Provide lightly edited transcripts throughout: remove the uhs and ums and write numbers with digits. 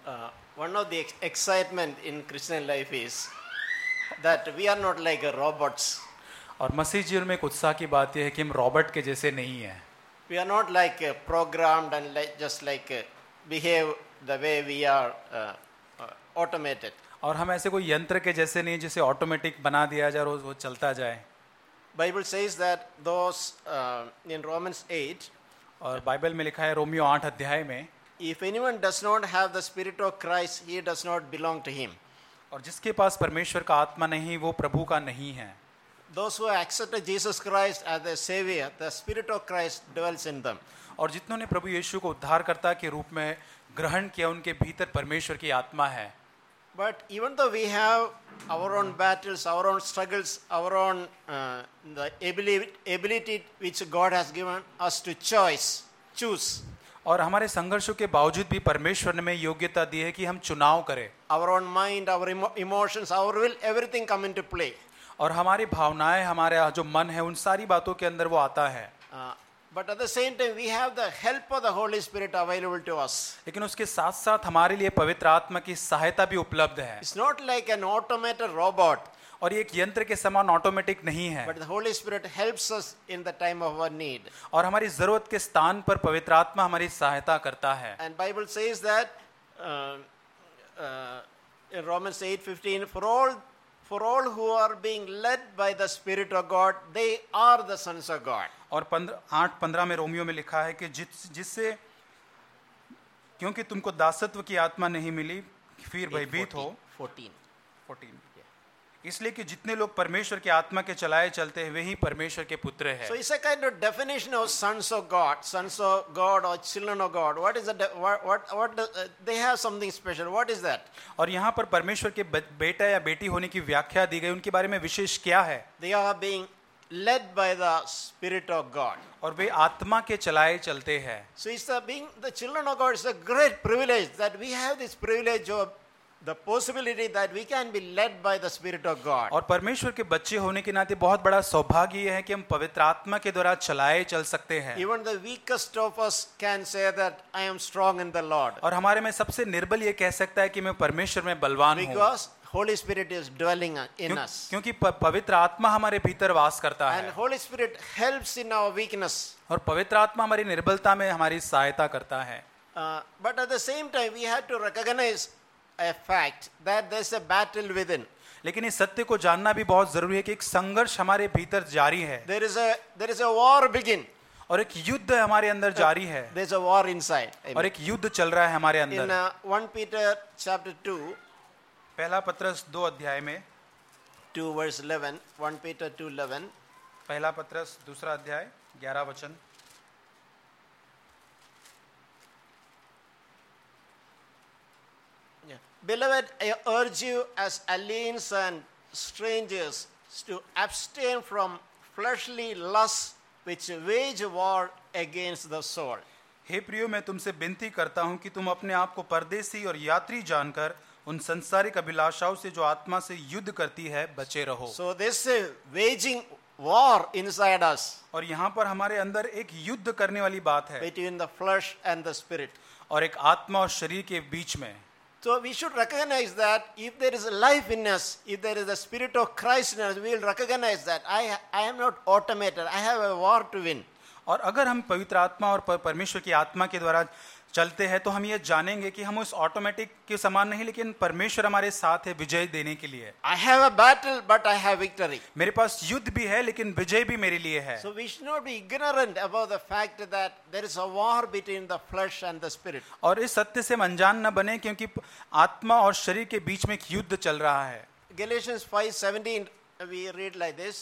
One of the excitement in Christian life is that we are not like robots. और मसीह जीवन में एक उत्साह की बात यह है कि हम रॉबर्ट के जैसे नहीं हैं. We are not like programmed and just like behave the way we are automated. और हम ऐसे कोई यंत्र के जैसे नहीं जिसे ऑटोमेटिक बना दिया जाए और वो चलता जाए. Bible says that those in Romans 8, और बाइबल में लिखा है रोमियो 8 अध्याय में, if anyone does not have the spirit of Christ, he does not belong to him. और जिसके पास परमेश्वर का आत्मा नहीं वो प्रभु का नहीं है. Those who accepted Jesus Christ as their savior, the spirit of Christ dwells in them. और जितनों ने प्रभु यीशु को उद्धारकर्ता के रूप में ग्रहण किया उनके भीतर परमेश्वर की आत्मा है. But even though we have our own battles, our own struggles, our own the ability which God has given us to choose. और हमारे संघर्षों के बावजूद भी परमेश्वर ने हमें योग्यता दी है कि हम चुनाव करें. Our own mind, our emotions, our will, everything come into play. और हमारी भावनाएं, हमारे जो मन है, उन सारी बातों के अंदर वो आता है. But at the same time, we have the help of the Holy Spirit available to us. लेकिन उसके साथ साथ हमारे लिए पवित्र आत्मा की सहायता भी उपलब्ध है. It's not like an automated robot. और ये एक यंत्र के समान ऑटोमेटिक नहीं है. But the Holy Spirit helps us in the time of our need. और हमारी जरूरत के स्थान पर पवित्र आत्मा हमारी सहायता करता है. And Bible says that in Romans 8:15, for all who are being led by the Spirit of God, they are the sons of God. और 8:15 में रोमियो में लिखा है कि जिससे क्योंकि तुमको दासत्व की आत्मा नहीं मिली फिर भयभीत हो. 14 इसलिए कि जितने लोग परमेश्वर के आत्मा के चलाए चलते हैं वे ही परमेश्वर के पुत्र हैं. So it's a kind of definition of sons of God or children of God. What is the they have something special. What is that? और यहाँ पर परमेश्वर के बेटा या बेटी होने की व्याख्या दी गई. उनके बारे में विशेष क्या है? They are being led by the Spirit of God. और वे आत्मा के चलाए चलते हैं. So it's being the children of God is a great privilege that we have this privilege of the possibility that we can be led by the Spirit of God. और परमेश्वर के बच्चे होने के नाते बहुत बड़ा सौभाग्य यह है कि हम पवित्र आत्मा के द्वारा चलाए चल सकते हैं. Even the weakest of us can say that I am strong in the Lord. और हमारे में सबसे निर्बल ये कह सकता है कि मैं परमेश्वर में बलवान हूँ. Because Holy Spirit is dwelling in us. क्योंकि पवित्र आत्मा हमारे भीतर वास करता है. And Holy Spirit helps in our weakness. और पवित्र आत्मा हमारी निर्बलता में हमारी सहायता करता है. But at the same time we have to recognize a fact that there is a battle within. लेकिन इस सत्य को जानना भी बहुत जरूरी है कि एक संघर्ष हमारे भीतर जारी है. There is a war begin. और एक युद्ध हमारे अंदर जारी है. There is a war inside. और एक युद्ध चल रहा है हमारे अंदर. In 1 Peter chapter 2, पहला पत्रस 2 अध्याय में 2 verse 11, 1 Peter 2:11. पहला पत्रस 2 अध्याय 11 वचन. Beloved, I urge you as aliens and strangers to abstain from fleshly lusts which wage war against the soul. हे प्रियो, मैं तुमसे विनती करता हूँ कि तुम अपने आप को परदेसी और यात्री जानकर उन संसारिक अभिलाषाओं से जो आत्मा से युद्ध करती है बचे रहो. So this is waging war inside us. और यहाँ पर हमारे अंदर एक युद्ध करने वाली बात है. Between the flesh and the spirit. और एक आत्मा और शरीर के बीच में. So we should recognize that if there is a life in us, if there is the Spirit of Christ in us, we will recognize that I am not automated. I have a war to win. और अगर हम पवित्र आत्मा और परमेश्वर की आत्मा के द्वारा चलते हैं तो हम ये जानेंगे कि हम उस ऑटोमेटिक के समान नहीं, लेकिन परमेश्वर हमारे साथ है विजय देने के लिए. I have a battle, but I have victory. मेरे पास युद्ध भी है लेकिन विजय भी मेरे लिए है. So we should not be ignorant about the fact that there is a war between the flesh and the spirit. और इस सत्य से हम अनजान न बने क्योंकि आत्मा और शरीर के बीच में एक युद्ध चल रहा है. Galatians 5:17 we read like this.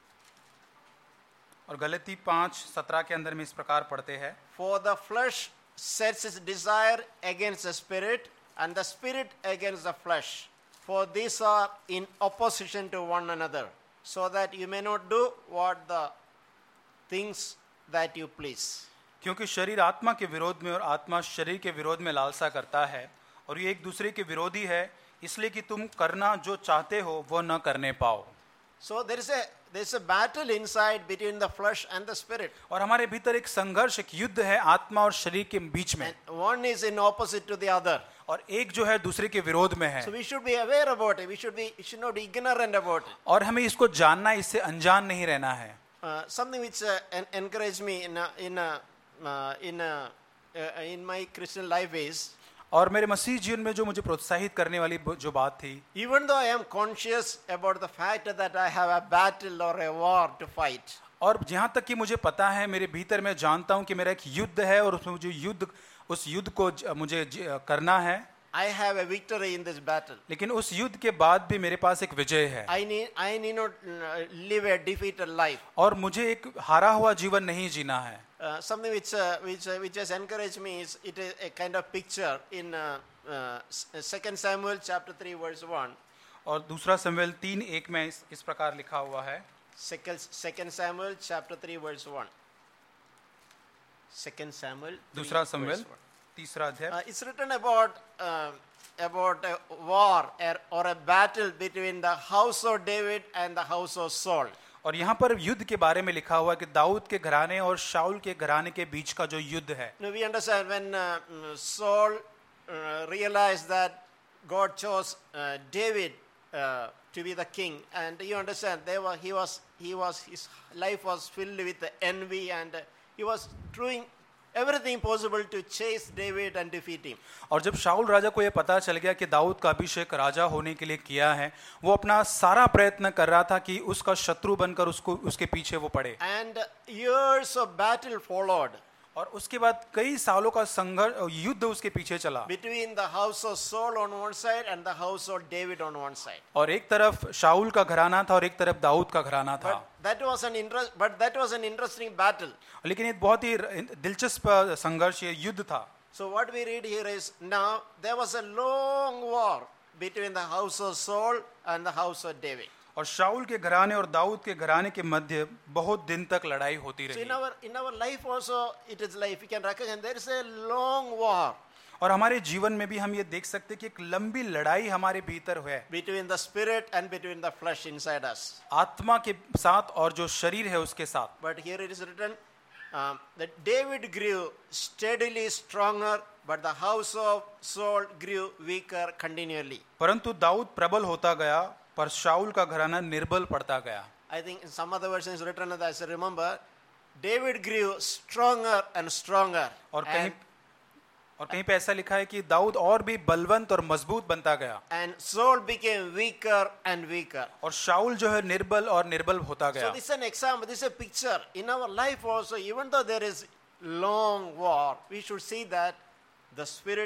और गलती 5:17 के अंदर में इस प्रकार पढ़ते हैं. For the flesh sets its desire against the spirit, and the spirit against the flesh. For these are in opposition to one another, so that you may not do what the things that you please. क्योंकि शरीर आत्मा के विरोध में और आत्मा शरीर के विरोध में लालसा करता है और ये एक दूसरे के विरोधी है, इसलिए कि तुम करना जो चाहते हो वो न करने पाओ. So there is a battle inside between the flesh and the spirit. और हमारे भीतर एक संघर्ष, एक युद्ध है आत्मा और शरीर के बीच में. And one is in opposite to the other. और एक जो है दूसरे के विरोध में है। So we should be aware about it. We should not be ignorant about it. और हमें इसको जानना, इससे अनजान नहीं रहना है। Something which encouraged me in my Christian life is, और मेरे मसीह जीवन में जो मुझे प्रोत्साहित करने वाली जो बात थी, even though I am conscious about the fact that I have a battle or a war to fight, और जहाँ तक कि मुझे पता है, मेरे भीतर मैं जानता हूँ कि मेरा एक युद्ध है और उसमें मुझे उस युद्ध को मुझे करना है, I have a victory in this battle. लेकिन उस युद्ध के बाद भी मेरे पास एक विजय है। I need not live a defeated life. और मुझे एक हारा हुआ जीवन नहीं जीना है। Something which has encouraged me is it is a kind of picture in 2 Samuel chapter 3 verse 1. और दूसरा शमूएल 3:1 में इस प्रकार लिखा हुआ है। 2 Samuel chapter 3 verse 1. 2 Samuel. दूसरा शमूएल 3 अध्याय। It's written about a war or a battle between the house of David and the house of Saul. और यहाँ पर युद्ध के बारे में लिखा हुआ है कि दाऊद के घराने और शाऊल के घराने के बीच का जो युद्ध है। Now we understand when Saul realized that God chose David to be the king, and you understand his life was filled with envy, and he was doing everything possible to chase David and defeat him. और जब शाऊल राजा को यह पता चल गया कि दाऊद का अभिषेक राजा होने के लिए किया है, वो अपना सारा प्रयत्न कर रहा था कि उसका शत्रु बनकर उसके पीछे वो पड़े। And years of battle followed. और उसके बाद कई सालों का संघर्ष युद्ध उसके पीछे चला। Between the house of Saul on one side and the house of David on one side. और एक तरफ शाऊल का घराना था और एक तरफ दाऊद का घराना था। That was an interesting battle. लेकिन ये बहुत ही दिलचस्प संघर्ष, ये युद्ध था। So what we read here is, now there was a long war between the house of Saul and the house of David. और शाऊल के घराने और दाऊद के घराने के मध्य बहुत दिन तक लड़ाई होती So रही। in our life also it is like we can recognize there is a long war और हमारे जीवन में भी हम ये देख सकते हैं कि एक लंबी लड़ाई हमारे भीतर है, between the spirit and between the flesh inside us. आत्मा के साथ और जो शरीर है उसके साथ। But here it is written that David grew steadily stronger, but the house of Saul grew weaker continually. परंतु दाऊद प्रबल होता गया पर शाऊल का घराना निर्बल पड़ता गया। I think in some other versions written as I remember, David grew stronger and stronger. और कहीं पे ऐसा लिखा है कि दाऊद और भी बलवंत और मजबूत बनता गया। And Saul became weaker and weaker. और शाऊल जो है निर्बल और निर्बल होता गया। So this is an example, this is a picture. In our life also, even though there is long war, we should see that the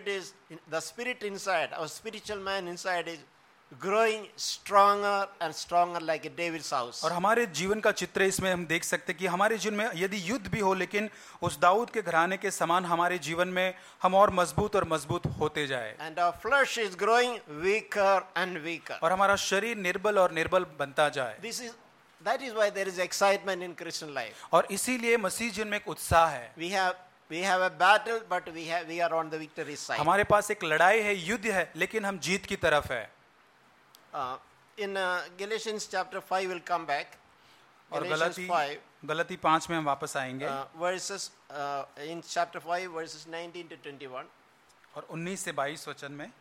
spirit inside, our spiritual man inside is growing stronger and stronger like a David's house. और हमारे जीवन का चित्र इसमें हम देख सकते हैं कि हमारे जीवन में यदि युद्ध भी हो, लेकिन उस दाऊद के घराने के समान हमारे जीवन में हम और मजबूत होते जाए। And our flesh is growing weaker and weaker. और हमारा शरीर निर्बल और निर्बल बनता जाए। That is why there is excitement in Christian life. और इसीलिए मसीह जीवन में एक उत्साह है। We have a battle, but we are on the victory side. हमारे पास एक लड़ाई है, युद्ध है, लेकिन हम जीत की तरफ है। In Galatians chapter 5 we'll come back. और गलती 5 में हम वापस आएंगे। Verses in chapter 5 verses 19 to 21. और 19 से 22 वचन में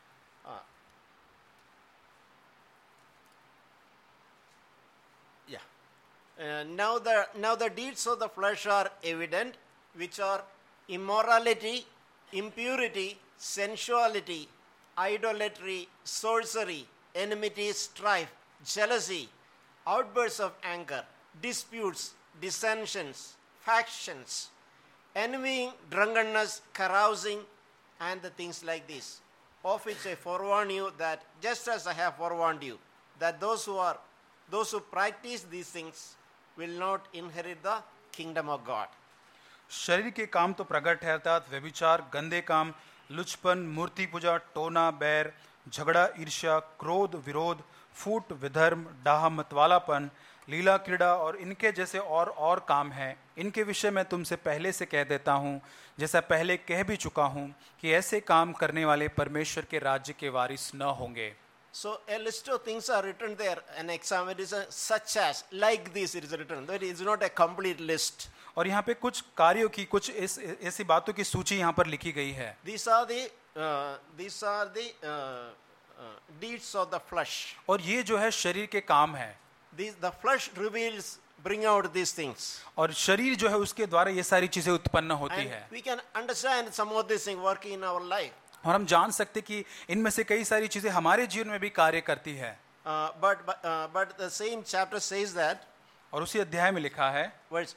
now the deeds of the flesh are evident, which are immorality, impurity, sensuality, idolatry, sorcery, enmity, strife, jealousy, outbursts of anger, disputes, dissensions, factions, envying, drunkenness, carousing, and the things like this, of which I forewarn you, that just as I have forewarned you, that those who practice these things will not inherit the kingdom of God. शरीर के काम तो प्रकट है, अर्थात व्यभिचार, गंदे काम, लुचपन, मूर्ति पूजा, टोना, बैर, झगड़ा, ईर्ष्या, क्रोध, विरोध, फूट, विधर्म, डाह, मतवालापन, लीला, क्रीड़ा और इनके जैसे और काम हैं। इनके विषय में तुमसे पहले से कह देता हूँ, जैसा पहले कह भी चुका हूँ, कि ऐसे काम करने वाले परमेश्वर के राज्य के वारिस न होंगे। So a list of things are written there. An example is such as, like this it is written. That is not a complete list. और यहाँ पे कुछ कार्यों की, कुछ ऐसी बातों की सूची यहाँ पर लिखी गई है। These are the these are the deeds of the flesh. और ये जो है शरीर के काम है, The flesh reveals, bring out these things. और शरीर जो है उसके द्वारा ये सारी चीजें उत्पन्न होती And है. we can understand some of these things working in our life. और हम जान सकते कि इनमें से कई सारी चीजें हमारे जीवन में भी कार्य करती है. But the same chapter says that और उसी अध्याय में लिखा है,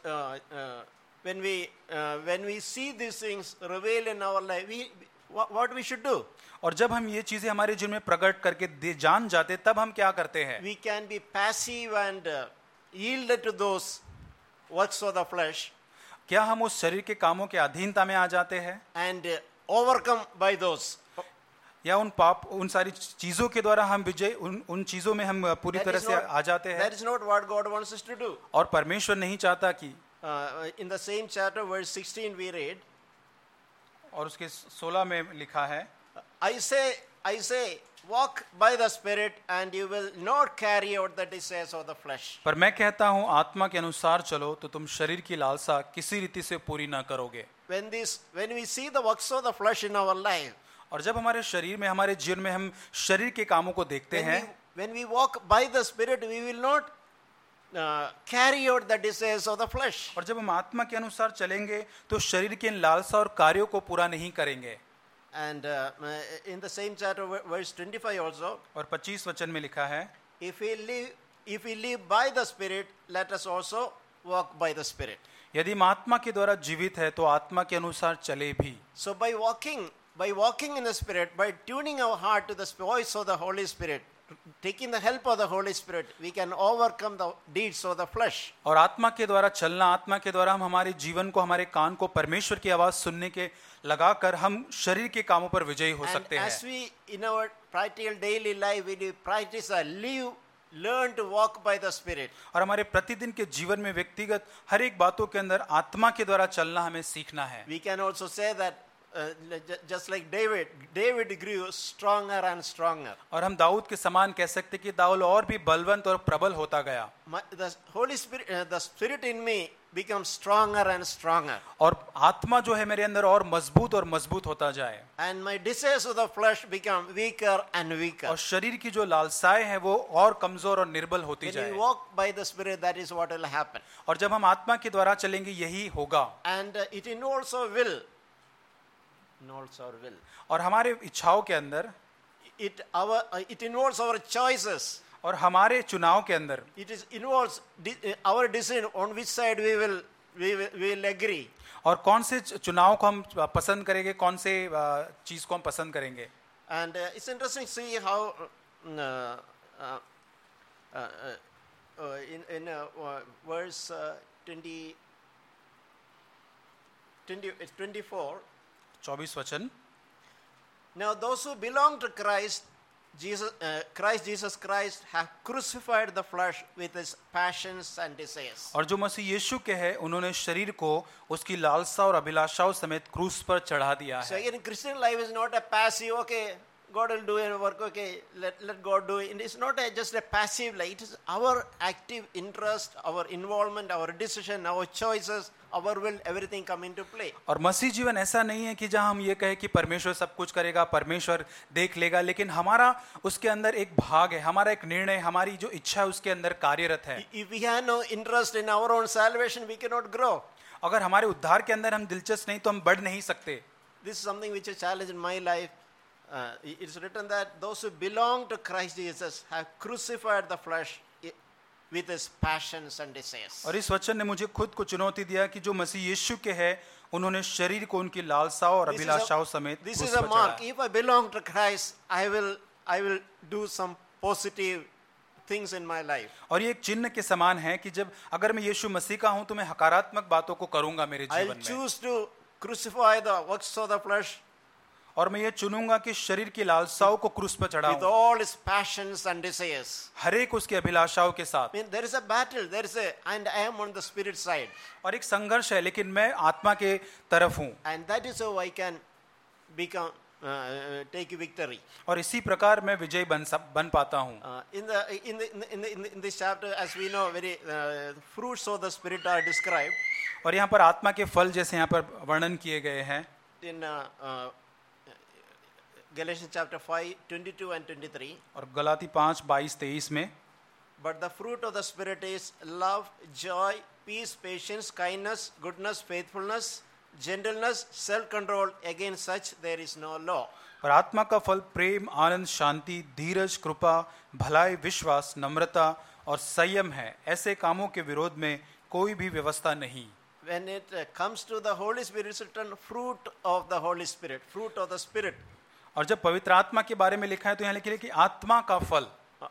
when we see these things revealed in our life, what we should do? और जब हम ये चीजें हमारे जीवन में प्रकट करके जान जाते तब हम क्या करते हैं? We can be passive and yielded to those works of the flesh. क्या हम उस शरीर के कामों के अधीनता में आ जाते हैं? And overcome by those. या उन सारी चीजों के द्वारा हम विजय उन चीजों में हम पूरी तरह से आ जाते हैं? That is not what God wants us to do. और परमेश्वर नहीं चाहता कि in the same chapter verse 16 we read, और उसके 16 में लिखा है, I say walk by the spirit and you will not carry out the desires of the flesh. पर मैं कहता हूँ आत्मा के अनुसार चलो तो तुम शरीर की लालसा किसी रीति से पूरी ना करोगे. When we see the works of the flesh in our life, और जब हमारे शरीर में हमारे जीवन में हम शरीर के कामों को देखते हैं, when we walk by the spirit we will not carry out the desires of the flesh. और जब हम आत्मा के अनुसार चलेंगे तो शरीर के इन लालसा और कार्यों को पूरा नहीं करेंगे. And in the same chapter verse 25 also, और 25 वचन में लिखा है, if we live by the spirit, let us also walk by the spirit. यदि हम आत्मा के द्वारा जीवित है तो आत्मा के अनुसार चले भी. So by walking in the spirit, by tuning our heart to the voice of the Holy Spirit, taking the help of the Holy Spirit, we can overcome the deeds of the flesh. और आत्मा के द्वारा चलना, आत्मा के द्वारा हम हमारे जीवन को, हमारे कान को परमेश्वर की आवाज सुनने के लगाकर हम शरीर के कामों पर विजयी हो सकते हैं. As we in our practical daily life we practice learn to walk by the spirit. और हमारे प्रतिदिन के जीवन में व्यक्तिगत हर एक बातों के अंदर आत्मा के द्वारा चलना हमें सीखना है. We can also say that just like David grew stronger and stronger. और हम दाऊद के समान कह सकते कि दाऊद और भी बलवंत और प्रबल होता गया. The Holy Spirit, the Spirit in me becomes stronger and stronger. और आत्मा जो है मेरे अंदर और मजबूत होता जाए. And my desires of the flesh become weaker and weaker. और शरीर की जो लालसाएं हैं वो और कमजोर और निर्बल होती जाए. When we walk by the Spirit, that is what will happen. और जब हम आत्मा के द्वारा चलेंगे यही होगा. And it involves our will. और हमारे इच्छाओं के अंदर it involves our choices. और हमारे चुनाव के अंदर It involves our decision on which side we will agree. और कौन से चुनाव को हम पसंद करेंगे, कौन से चीज को हम पसंद करेंगे. And it's interesting to see how in verse 24. 24 वचन. Now those who belong to Christ Jesus Christ have crucified the flesh with its passions and desires. और जो मसीह यीशु के हैं उन्होंने शरीर को उसकी लालसा और अभिलाषाओं समेत क्रूस पर चढ़ा दिया So है. again, Christian life is not a passive, okay, God will do a work, okay, let God do it. It's not just a passive life. It is our active interest, our involvement, our decision, our choices, our will, everything come into play. और मसीह जीवन ऐसा नहीं है कि जहां हम ये कहें कि परमेश्वर सब कुछ करेगा, परमेश्वर देख लेगा, लेकिन हमारा उसके अंदर एक भाग है, हमारा एक निर्णय, हमारी जो इच्छा है उसके अंदर कार्यरत है. If we have no interest in our own salvation, we cannot grow. अगर हमारे उद्धार के अंदर हम दिलचस्प नहीं तो हम बढ़ नहीं सकते. This is something which is a challenge in my life. It's written that those who belong to Christ Jesus have crucified the flesh with its passions and desires. और इस वचन ने मुझे खुद को चुनौती दिया कि जो मसीह यीशु के हैं उन्होंने शरीर को उनकी लालसाओं और अभिलाषाओं समेत This is a mark. If I belong to Christ, I will do some positive things in my life. और ये एक चिन्ह के समान है कि जब अगर मैं यीशु मसीह का हूं तो मैं हकारात्मक बातों को करूंगा मेरे जीवन I'll में. choose to crucify the works of the flesh और मैं ये चुनूंगा कि शरीर की लालसाओं को क्रूस पर with चढ़ाऊं, all its passions and desires. हर एक उसकी अभिलाषाओं के साथ. I mean, there is a battle. And I am on the spirit side. और एक संघर्ष है, लेकिन मैं आत्मा के तरफ हूं. And that is how I can take victory. और इसी प्रकार मैं विजयी बन पाता हूं. In this chapter, as we know, very fruits of the spirit are described. और यहाँ पर आत्मा के फल जैसे यहाँ पर वर्णन किए गए हैं. Galatians chapter 5, 22 and 23. और गलाती 5:22-23 में, But the fruit of the Spirit is love, joy, peace, patience, kindness, goodness, faithfulness, gentleness, self-control. Against such there is no law. पर आत्मा का फल प्रेम, आनंद, शांति, धीरज, कृपा, भलाई, विश्वास, नम्रता और संयम है। ऐसे कामों के विरोध में कोई भी व्यवस्था नहीं। When it comes to the Holy Spirit, it's written fruit of the Holy Spirit, fruit of the Spirit. और जब पवित्र आत्मा के बारे में लिखा है तो यहाँ लिखा है कि आत्मा का फल।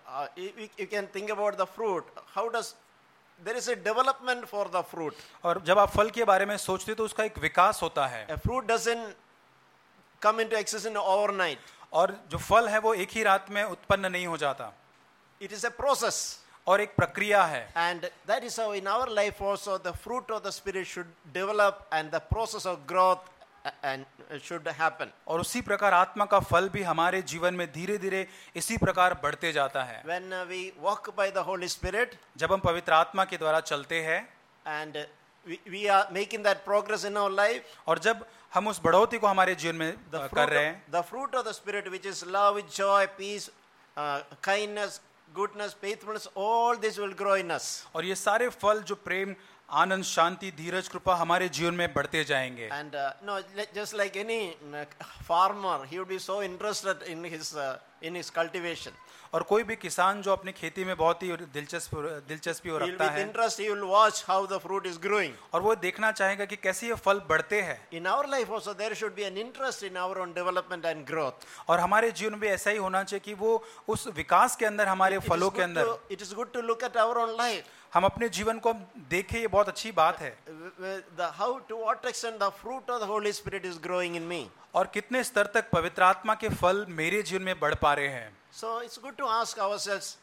You can think about the fruit. How does there is a development for the fruit? और जब आप फल के बारे में सोचते हो तो उसका एक विकास होता है। A fruit doesn't come into existence overnight. और जो फल है वो एक ही रात में उत्पन्न नहीं हो जाता, It is a process. और एक प्रक्रिया है। And that is how in our life also the fruit of the Spirit should develop and the process of growth and should happen. और उसी प्रकार आत्मा का फल भी हमारे जीवन में धीरे धीरे इसी प्रकार बढ़ते जाता है। When we walk by the Holy Spirit जब हम पवित्र आत्मा के द्वारा चलते हैं and we are making that progress in our life, और जब हम उस बढ़ोतरी को हमारे जीवन में कर रहे हैं, the fruit of the Spirit, which is love, joy, peace, kindness, goodness, faithfulness, all this will grow in us. और ये सारे फल जो प्रेम, आनंद, शांति, धीरज, कृपा हमारे जीवन में बढ़ते जाएंगे। And just like any farmer, he would be so interested in his cultivation. और कोई भी किसान जो अपनी खेती में बहुत ही दिलचस्पी He will रखता with है, interest, he will watch how the fruit is growing. और वो देखना चाहेगा कि कैसे ये फल बढ़ते हैं। In our life also there should be an interest in our own development and growth. और हमारे जीवन में ऐसा ही होना चाहिए कि वो उस विकास के अंदर, हमारे फलों के अंदर It is good to look at our own life. हम अपने जीवन को देखें, ये बहुत अच्छी बात है। How to what extent the fruit of the Holy Spirit is growing in me. और कितने स्तर तक पवित्र आत्मा के फल मेरे जीवन में बढ़ पा रहे हैं। So it's good to ask ourselves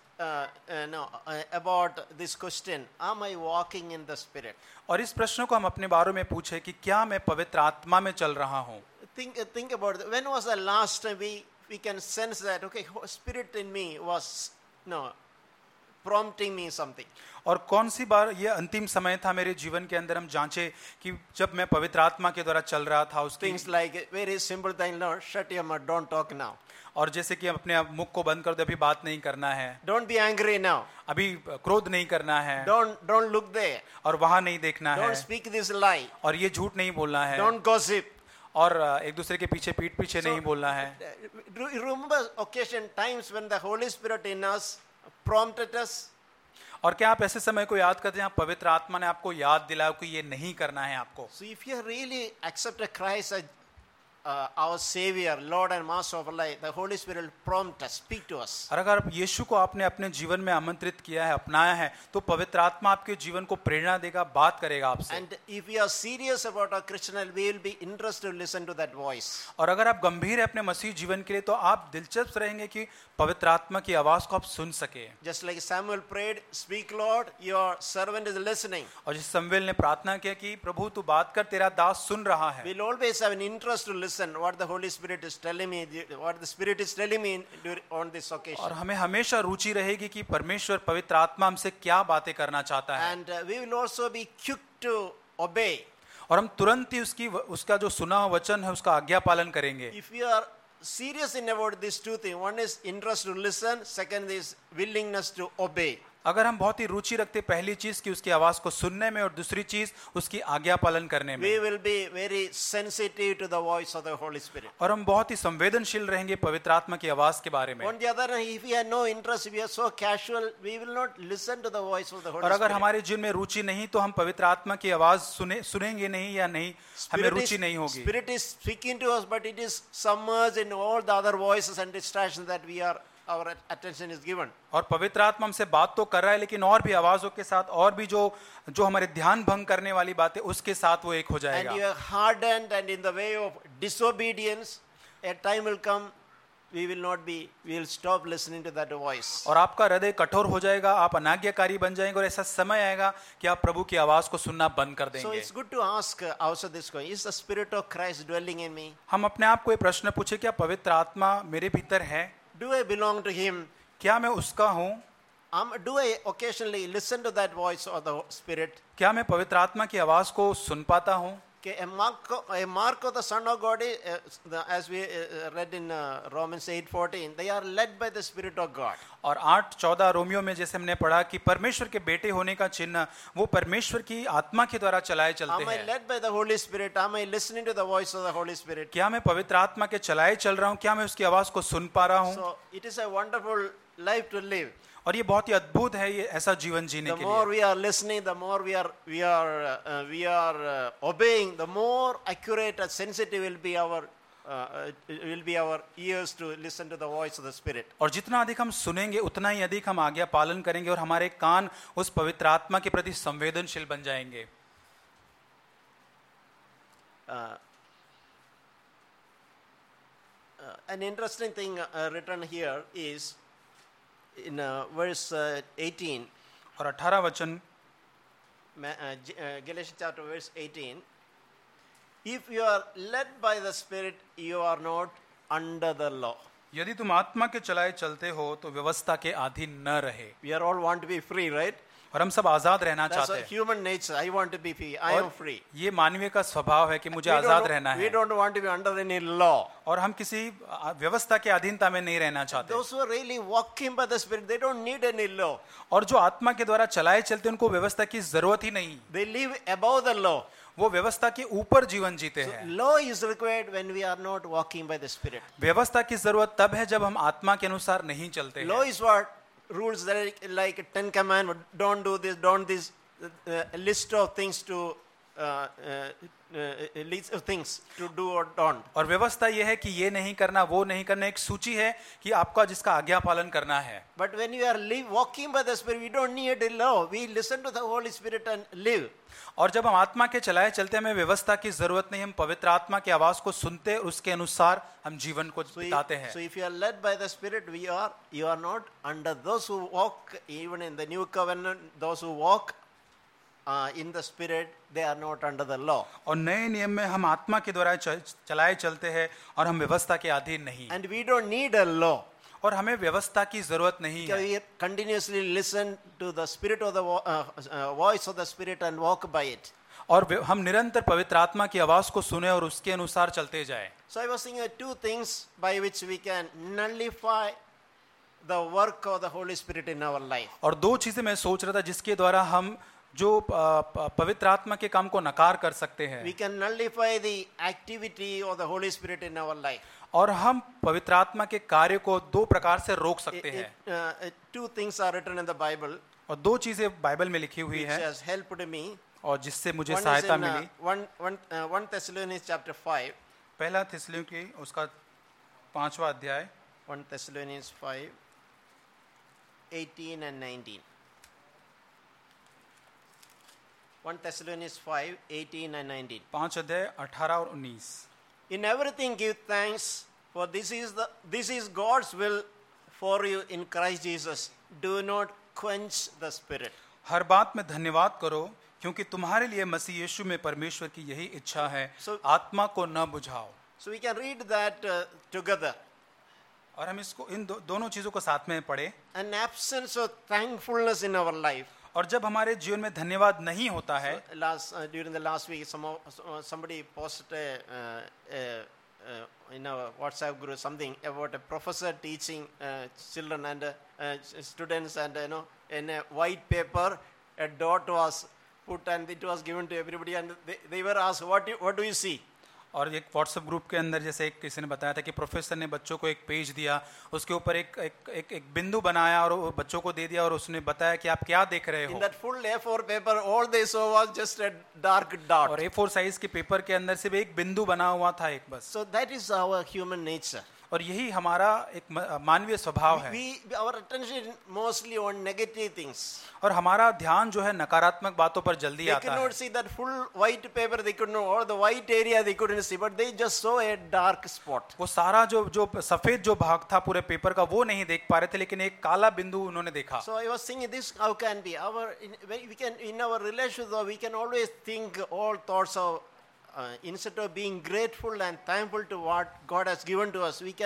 about this question: Am I walking in the Spirit? और इस प्रश्न को हम अपने बारे में पूछे कि क्या मैं पवित्र आत्मा में चल रहा हूँ। Think about it. When was the last time we can sense that okay, Spirit in me was prompting me something. और कौन सी बार ये अंतिम समय था मेरे जीवन के अंदर हम जांचे कि जब मैं पवित्र आत्मा के द्वारा चल रहा था उसकी। Things like very simple thing, no, shut your mouth, don't talk now. और जैसे कि अपने मुख को बंद कर दो, अभी बात नहीं करना है। Don't be angry now. अभी क्रोध नहीं करना है। Don't look there. और वहां नहीं देखना है। Don't speak this lie. और ये झूठ नहीं बोलना है। Don't gossip. और एक दूसरे के पीठ पीछे नहीं बोलना है। Remember occasion times when the Holy Spirit in us prompted us. और क्या आप ऐसे समय को याद करते हैं आप पवित्र आत्मा ने आपको याद दिलाया कि ये नहीं करना है आपको? So if you really accepted Christ as our Savior, Lord and Master of our life, the Holy Spirit will prompt us, speak to us. और अगर यीशु को आपने अपने जीवन में आमंत्रित किया है, अपनाया है, तो पवित्र आत्मा आपके जीवन को प्रेरणा देगा, बात करेगा आपसे। And if we are serious about our Christian life, we will be interested to listen to that voice. और अगर आप गंभीर हैं अपने मसीह जीवन के लिए तो आप दिलचस्प रहेंगे कि पवित्र आत्मा की आवाज को आप सुन सके। Just like Samuel prayed, speak Lord, your servant is listening. और जिस शमूएल ने प्रार्थना किया कि प्रभु तू बात कर, तेरा दास सुन रहा है। We'll always have an interest to listen what the Holy Spirit is telling me, what the Spirit is telling me on this occasion. और हमें हमेशा रुचि रहेगी कि परमेश्वर पवित्र आत्मा हमसे क्या बातें करना चाहता है। And we will also be quick to obey. और हम तुरंत ही उसका जो सुना हुआ वचन है उसका आज्ञा पालन करेंगे। If we are serious in about these two things, one is interest to listen, second is willingness to obey. अगर हम बहुत ही रुचि रखते पहली चीज की उसकी आवाज को सुनने में और दूसरी चीज उसकी आज्ञा पालन करने में, We will be very sensitive to the voice of the Holy Spirit. और हम बहुत ही संवेदनशील रहेंगे पवित्र आत्मा की आवाज के बारे में। On the other hand, if we have no interest, if we are so casual, we will not listen to the voice of the Holy और अगर Spirit. हमारे जीवन में रुचि नहीं तो हम पवित्र आत्मा की आवाज सुनेंगे नहीं या नहीं, हमें रुचि नहीं होगी। Spirit is speaking to us, but it is submerged in all the other voices and distractions that our attention is given. और पवित्र आत्मा हमसे बात तो कर रहा है लेकिन और भी आवाजों के साथ और भी जो हमारे ध्यान भंग करने वाली बातें उसके साथ वो एक हो जाएगा। And you are hardened and in the way of disobedience, a time will come we will stop listening to that voice. और आपका हृदय कठोर हो जाएगा, आप अनाज्ञाकारी बन जाएंगे और ऐसा समय आएगा कि आप प्रभु की आवाज को सुनना बंद कर देंगे। So it's good to ask also this question: Is the Spirit of Christ dwelling in me? हम अपने आप को ये प्रश्न पूछे, क्या पवित्र आत्मा मेरे भीतर है? Do I belong to Him? क्या मैं उसका हूँ? Do I occasionally listen to that voice of the Spirit? क्या मैं पवित्र आत्मा की आवाज को सुन पाता हूँ? Okay, a mark of the Son of God is, as we read in Romans 8:14, they are led by the Spirit of God. और 8:14 रोमियो में जैसे हमने पढ़ा कि परमेश्वर के बेटे होने का चिन्ह वो परमेश्वर की आत्मा के द्वारा चलाए चलते Am I हैं। led by the Holy Spirit? Am I listening to the voice of the Holy Spirit? क्या मैं पवित्र आत्मा के चलाए चल रहा हूँ? क्या मैं उसकी आवाज को सुन पा रहा हूँ? So it is a wonderful life to live. और ये बहुत ही अद्भुत है ये ऐसा जीवन जीने The के more लिए। we are listening, the more we are obeying, the more accurate and sensitive will be our ears to listen to the voice of the Spirit. और जितना अधिक हम सुनेंगे उतना ही अधिक हम आज्ञा पालन करेंगे और हमारे कान उस पवित्र आत्मा के प्रति संवेदनशील बन जाएंगे। An interesting thing written here is in verse 18, और 18 वचन Galatians chapter verse 18, if you are led by the Spirit, you are not under the law. यदि तुम आत्मा के चलाए चलते हो तो व्यवस्था के अधीन न रहे। We are all want to be free, right? और हम सब आजाद रहना That's चाहते a हैं। human nature. I want to be free. I am free. ये मानवीय का स्वभाव है कि मुझे We आजाद रहना we है don't want to be under any law. और हम किसी व्यवस्था के अधीनता में नहीं रहना चाहते। Those who are really walking by the Spirit, they don't need any law. और जो आत्मा के द्वारा चलाए चलते उनको व्यवस्था की जरूरत ही नहीं। They live above the law. वो व्यवस्था के ऊपर जीवन जीते हैं। Law is required when we are not walking by the Spirit. व्यवस्था की जरूरत तब है जब हम आत्मा के अनुसार नहीं चलते Law हैं। is what? Rules that are like 10 commandments. Don't do this, don't this. A list of things to list of things to do or don't. और व्यवस्था ये है कि ये नहीं करना वो नहीं करना, एक सूची है कि आपका जिसका आज्ञा पालन करना है। But when you are walking by the Spirit, we don't need a law. We listen to the Holy Spirit and live. और जब हम आत्मा के चलाए चलते हमें व्यवस्था की जरूरत नहीं, हम पवित्र आत्मा की आवाज को सुनते उसके अनुसार हम जीवन को बिताते हैं। So if you are led by the Spirit, you are not under those who walk, even in the new covenant, those who walk in the Spirit, they are not under the law. और नए नियम में हम आत्मा के द्वारा चलाए चलते हैं और हम व्यवस्था के अधीन नहीं। And we don't need a law. और हमें व्यवस्था की जरूरत नहीं है। We continuously listen to the Spirit of the voice of the Spirit and walk by it. और हम निरंतर पवित्र आत्मा की आवाज को सुने और उसके अनुसार चलते जाएं। So I was thinking of two things by which we can nullify the work of the Holy Spirit in our life. और दो चीजें मैं सोच रहा था जिसके द्वारा हम जो पवित्र आत्मा के काम को नकार कर सकते हैं। We can nullify the activity of the Holy Spirit in our life. और हम पवित्र आत्मा के कार्य को दो प्रकार से रोक सकते हैं। Two things are written in the Bible. और दो चीजें बाइबल में लिखी हुई Which है has helped me. और जिससे मुझे One is सहायता in मिली। 1 Thessalonians chapter 5. पहला थिस्सलुनीकी उसका 5वां अध्याय 1 Thessalonians 5, 18 and 19. 1 Thessalonians 5, 18 and 19. 5 अध्याय 18 और 19। In everything give thanks, for this is God's will for you in Christ Jesus. Do not quench the Spirit. हर बात में धन्यवाद करो क्योंकि तुम्हारे लिए मसीह यीशु में परमेश्वर की यही इच्छा है, आत्मा को न बुझाओ। So we can read that together. और हम इसको इन दोनों चीजों को साथ में पढ़े। An absence of thankfulness in our life. और जब हमारे जीवन में धन्यवाद नहीं होता है। During the last week, somebody posted in a WhatsApp group something about a professor teaching children and students, and in a white paper a dot was put and it was given to everybody, and they were asked, what do you see? और एक WhatsApp group के अंदर जैसे एक किसी ने बताया था कि प्रोफेसर ने बच्चों को एक पेज दिया, उसके ऊपर एक बिंदु बनाया और बच्चों को दे दिया और उसने बताया कि आप क्या देख रहे हो। In that full A4 paper, all they saw was just a dark dot. और A4 साइज के पेपर के अंदर सिर्फ एक बिंदु बना हुआ था एक बस। So that is our human nature. और यही हमारा एक मानवीय स्वभाव है। Our attention is mostly on negative things. और हमारा ध्यान जो है नकारात्मक बातों पर जल्दी आता है। They could not see that full white paper, they could not, or the white area they couldn't see, but they just saw a dark spot. वो सारा जो सफेद जो भाग था पूरे पेपर का वो नहीं देख पा रहे थे, लेकिन एक काला बिंदु उन्होंने देखा। So I was thinking, this how can be in our relationship, we can always think all thoughts of instead of being grateful and thankful to what God has given to us, we can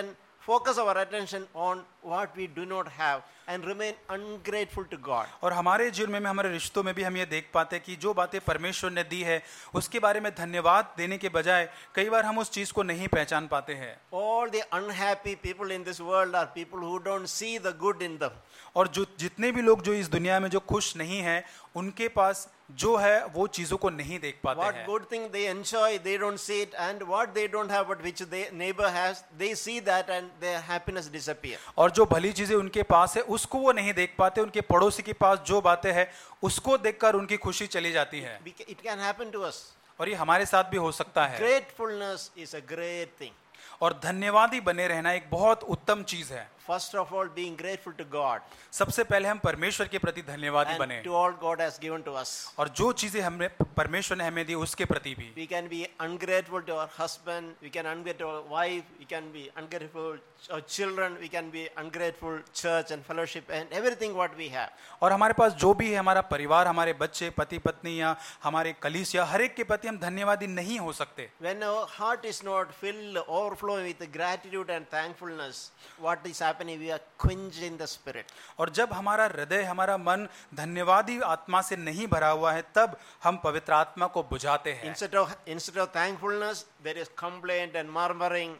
focus our attention on what we do not have and remain ungrateful to God. और हमारे जीवन में हमारे रिश्तों में भी हम ये देख पाते हैं कि जो बातें परमेश्वर ने दी है उसके बारे में धन्यवाद देने के बजाय कई बार हम उस चीज को नहीं पहचान पाते हैं. All the unhappy people in this world are people who don't see the good in them. और जो जितने भी लोग जो इस दुनिया में जो खुश नहीं हैं उनके पास जो है वो चीजों को नहीं देख पाते What हैं. good thing they enjoy, they don't see it, and what they don't have but which their neighbor has, they see that and their happiness disappear. और जो भली चीजें उनके पास है उसको वो नहीं देख पाते. उनके पड़ोसी के पास जो बातें हैं उसको देखकर उनकी खुशी चली जाती है. It can happen to us. और ये हमारे साथ भी हो सकता है. Gratefulness is a great thing. और धन्यवादी बने रहना एक बहुत उत्तम चीज है. First of all, being grateful to God सबसे पहले हम परमेश्वर के प्रति धन्यवादी and बने to all God has given to us. और जो चीजें हमने परमेश्वर ने हमें दी उसके प्रति भी. We can be ungrateful to our husband, we can ungrateful to our wife, we can be ungrateful to our children, we can be ungrateful church and fellowship and everything what we have. और हमारे पास जो भी है हमारा परिवार, हमारे बच्चे, पति पत्नी या हमारे कलीसिया, हर एक के प्रति हम धन्यवादी नहीं हो सकते. When our heart is not filled, overflowing with gratitude and thankfulness, what is happening? We are quenched in the spirit. और जब हमारा हृदय, हमारा मन धन्यवादी आत्मा से नहीं भरा हुआ है तब हम पवित्र आत्मा को बुझाते हैं. Instead of thankfulness, there is complaint and murmuring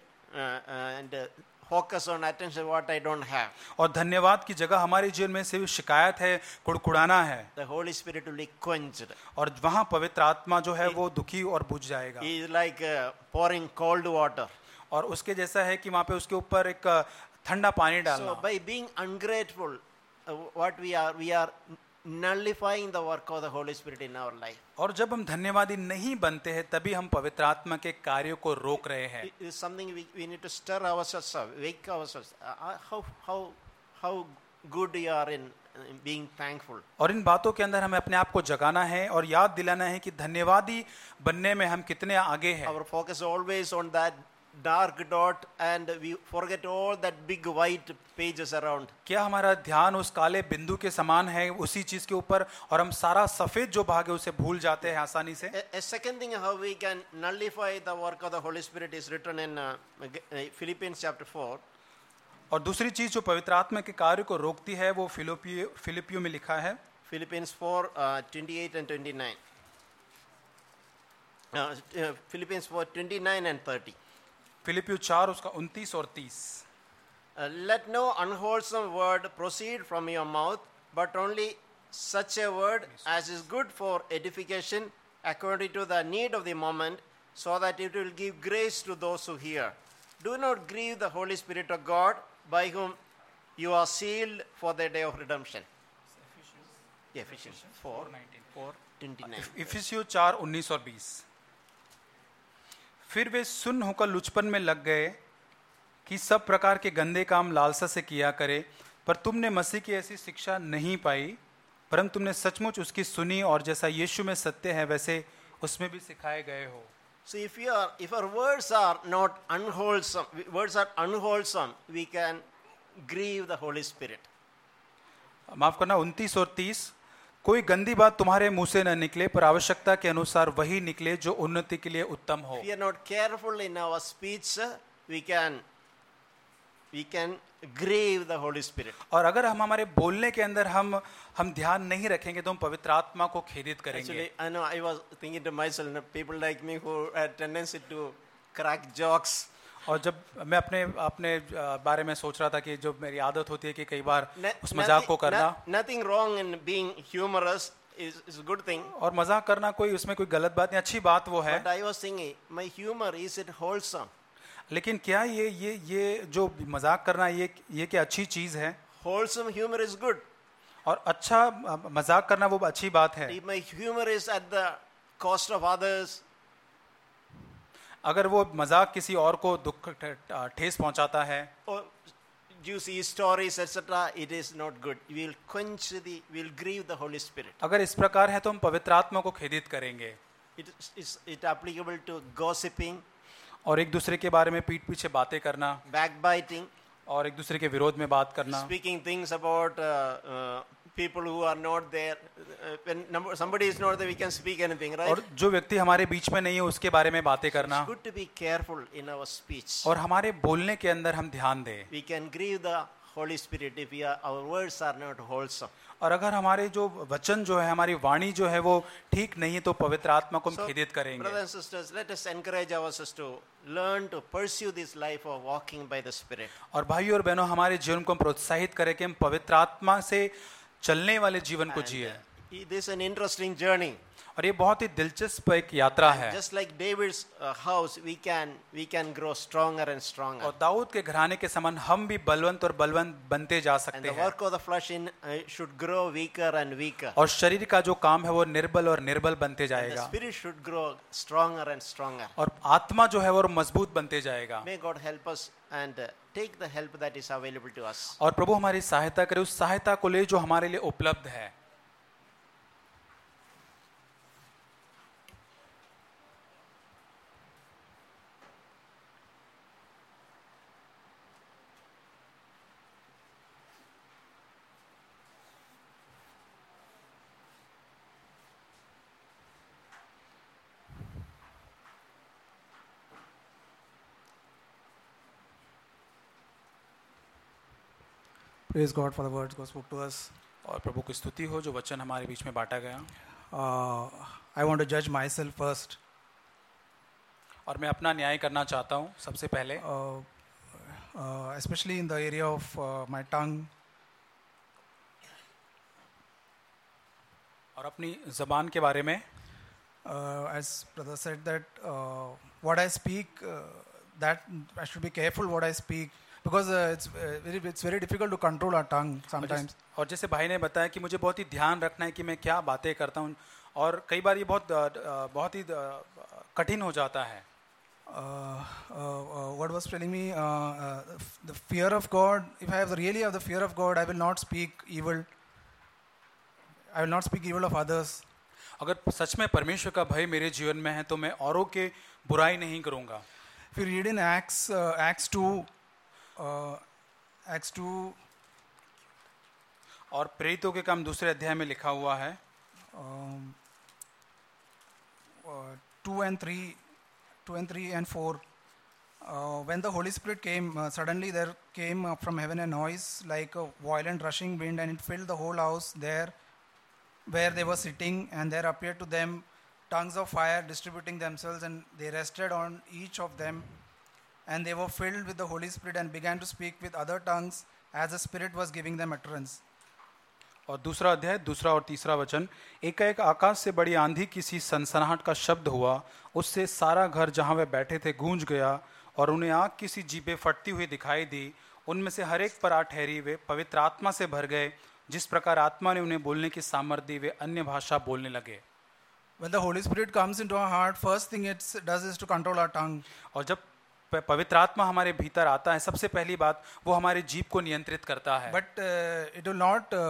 and focus on attention what I don't have. और धन्यवाद की जगह हमारे जीवन में सिर्फ शिकायत है, कुड़कुड़ाना है. The Holy Spirit will be quenched. और वहाँ पवित्र आत्मा जो है वो दुखी और बुझ जाएगा. He is like pouring cold water. और उसके जैसा है कि वहाँ पे उसके ऊपर एक ठंडा पानी डालना. So by being ungrateful, what we are nullifying the work of the Holy Spirit in our life. और जब हम धन्यवादी नहीं बनते हैं तभी हम पवित्र आत्मा के कार्यों को रोक रहे हैं. It is something we need to stir ourselves up, wake ourselves. How good you are in being thankful. और इन बातों के अंदर हमें अपने आप को जगाना है और याद दिलाना है कि धन्यवादी बनने में हम कितने आगे हैं. Our focus always on that dark dot and we forget all that big white pages around. क्या हमारा ध्यान उस काले बिंदु के समान है उसी चीज के ऊपर और हम सारा सफेद जो भाग है उसे भूल जाते हैं आसानी से. A second thing how we can nullify the work of the Holy Spirit is written in Philippians chapter 4. और दूसरी चीज जो पवित्र आत्मा के कार्य को रोकती है वो फिलिपियों में लिखा है. Philippians 4 28 and 29. Philippians 4 29 and 30. फिलिपियो 4 उसका 29 और 30. Let no unwholesome word proceed from your mouth, but only such a word as is good for edification according to the need of the moment, so that it will give grace to those who hear. Do not grieve the Holy Spirit of God, by whom you are sealed for the day of redemption. Ephesians 4:29. इफिसियों 4:19 और 20. फिर वे सुन्न होकर लुचपन में लग गए कि सब प्रकार के गंदे काम लालसा से किया करे, पर तुमने मसीह की ऐसी शिक्षा नहीं पाई, परंतु तुमने सचमुच उसकी सुनी और जैसा यीशु में सत्य है वैसे उसमें भी सिखाए गए हो. So if our words are not unwholesome, we can grieve the Holy Spirit. माफ करना 29 और 30. कोई गंदी बात तुम्हारे मुंह से न निकले, पर आवश्यकता के अनुसार वही निकले जो उन्नति के लिए उत्तम हो. If we are not careful in our speech, we can grieve the Holy Spirit. और अगर हम हमारे बोलने के अंदर हम ध्यान नहीं रखेंगे तो हम पवित्र आत्मा को खेदित करेंगे. Actually, I know I was thinking to myself, people like me who had tendency to crack jokes. और जब मैं अपने बारे में सोच रहा था कि जो मेरी आदत होती है कि कई बार उस मजाक को करना. Nothing wrong in being humorous is a good thing. और मजाक करना कोई उसमें कोई गलत बात नहीं, अच्छी बात वो है. But I was thinking, my humor, is it wholesome? लेकिन क्या ये जो मजाक करना ये क्या अच्छी चीज है? Wholesome humor is good. और अच्छा मजाक करना वो अच्छी बात है. If my humor is at the cost of others, अगर वो मजाक किसी और को दुख ठेस पहुंचाता है, or juicy stories etc., it is not good. We'll grieve the Holy Spirit. अगर इस प्रकार है तो हम पवित्र आत्मा को खेदित करेंगे. It applicable to gossiping, और एक दूसरे के बारे में पीठ पीछे बातें करना, backbiting, और एक दूसरे के विरोध में बात करना, speaking things about people who are not there. When somebody is not there, we can speak anything, right? और जो व्यक्ति हमारे बीच में नहीं है उसके बारे में बातें करना, It's good to be careful in our speech. और हमारे बोलने के अंदर हम ध्यान दें. We can grieve the Holy Spirit if our words are not wholesome. और अगर हमारे जो वचन जो है, हमारी वाणी जो है वो ठीक नहीं है, तो पवित्र आत्मा को हम खेदित करेंगे. Brothers and sisters, let us encourage ourselves to learn to pursue this life of walking by the Spirit. और भाइयों और बहनों, हमारे जीवन को हम प्रोत्साहित करें कि हम पवित्र आत्मा से चलने वाले जीवन को जिए. This is an interesting journey. और ये बहुत ही दिलचस्प एक यात्रा है. Just like David's house, we can grow stronger and stronger. और दाऊद के घराने के समान हम भी बलवंत और बलवंत बनते जा And सकते the हैं. work of the flesh should grow weaker and weaker. और शरीर का जो काम है वो निर्बल और निर्बल बनते And the जाएगा. spirit should grow stronger and stronger. और आत्मा जो है वो मजबूत बनते जाएगा. May God help us and take the help that is available to us. और प्रभु हमारी सहायता करे, उस सहायता को ले जो हमारे लिए उपलब्ध है. Praise God for the words God spoke to us. और प्रभु की स्तुति हो जो वचन हमारे बीच में बांटा गया. I want to judge myself first. और मैं अपना न्याय करना चाहता हूँ सबसे पहले, Especially in the area of my tongue. और अपनी जबान के बारे में. As brother said that what I speak, that I should be careful what I speak, because it's very difficult to control our tongue sometimes. और जैसे भाई ने बताया कि मुझे बहुत ही ध्यान रखना है कि मैं क्या बातें करता हूँ, और कई बार ये बहुत ही कठिन हो जाता है. What was telling me, the fear of God, if I really have the fear of God, I will not speak evil. I will not speak evil of others. अगर सच में परमेश्वर का भय मेरे जीवन में है तो मैं औरों के बुराई नहीं करूँगा. If you read in Acts 2, और प्रेरितों के काम दूसरे अध्याय में लिखा हुआ है, 2 and 3 and 4. When the Holy Spirit came, suddenly there came from heaven a noise like a violent rushing wind, and it filled the whole house there where they were sitting, and there appeared to them tongues of fire distributing themselves, and they rested on each of them, and they were filled with the Holy Spirit and began to speak with other tongues as the Spirit was giving them utterance. और दूसरा अध्याय, दूसरा और तीसरा वचन. एकाएक आकाश से बड़ी आंधी किसी सनसनाहट का शब्द हुआ, उससे सारा घर जहाँ वे बैठे थे गूंज गया, और उन्हें आग किसी जीभें फटती हुई दिखाई दी. उनमें से हर एक पर आ ठहरी, वे पवित्र आत्मा से भर गए. जिस प्रकार आत्मा ने उन्हें बोलने की सामर्थ्य दी, वे अन्य भाषा बोलने लगे. When the Holy Spirit comes into our heart, first thing it does is to control our tongue. और जब पवित्र आत्मा हमारे भीतर आता है, सबसे पहली बात वो हमारे जीभ को नियंत्रित करता है. But it will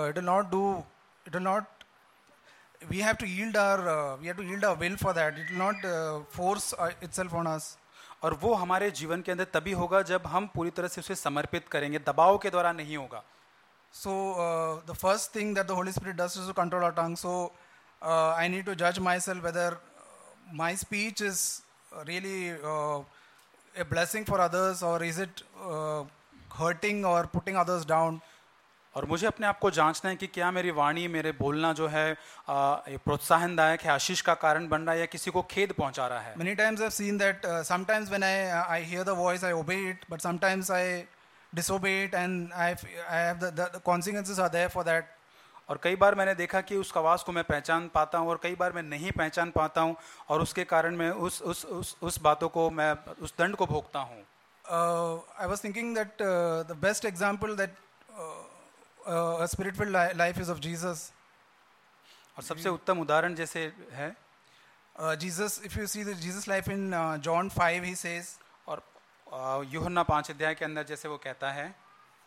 not. We have to yield our will for that. It will not force itself on us. और वो हमारे जीवन के अंदर तभी होगा जब हम पूरी तरह से उसे समर्पित करेंगे, दबाव के द्वारा नहीं होगा. So the first thing that the Holy Spirit does is to control our tongue. So I need to judge myself whether my speech is really a blessing for others, or is it hurting or putting others down. और मुझे अपने आप को जांचना है कि क्या मेरी वाणी, मेरे बोलना जो है प्रोत्साहनदायक है, आशीष का कारण बन रहा है, या किसी को खेद पहुंचा रहा है. Many times I've seen that sometimes when I hear the voice, I obey it, but sometimes I disobey it, and I have the consequences are there for that. और कई बार मैंने देखा कि उस आवाज को मैं पहचान पाता हूँ, और कई बार मैं नहीं पहचान पाता हूँ, और उसके कारण मैं उस बातों को, मैं उस दंड को भोगता हूँ. I was thinking that the best example that a spirit-filled life is of Jesus. और सबसे उत्तम उदाहरण जैसे है Jesus, if you see the Jesus life in John 5, he says, और यूहन्ना 5 अध्याय के अंदर जैसे वो कहता है,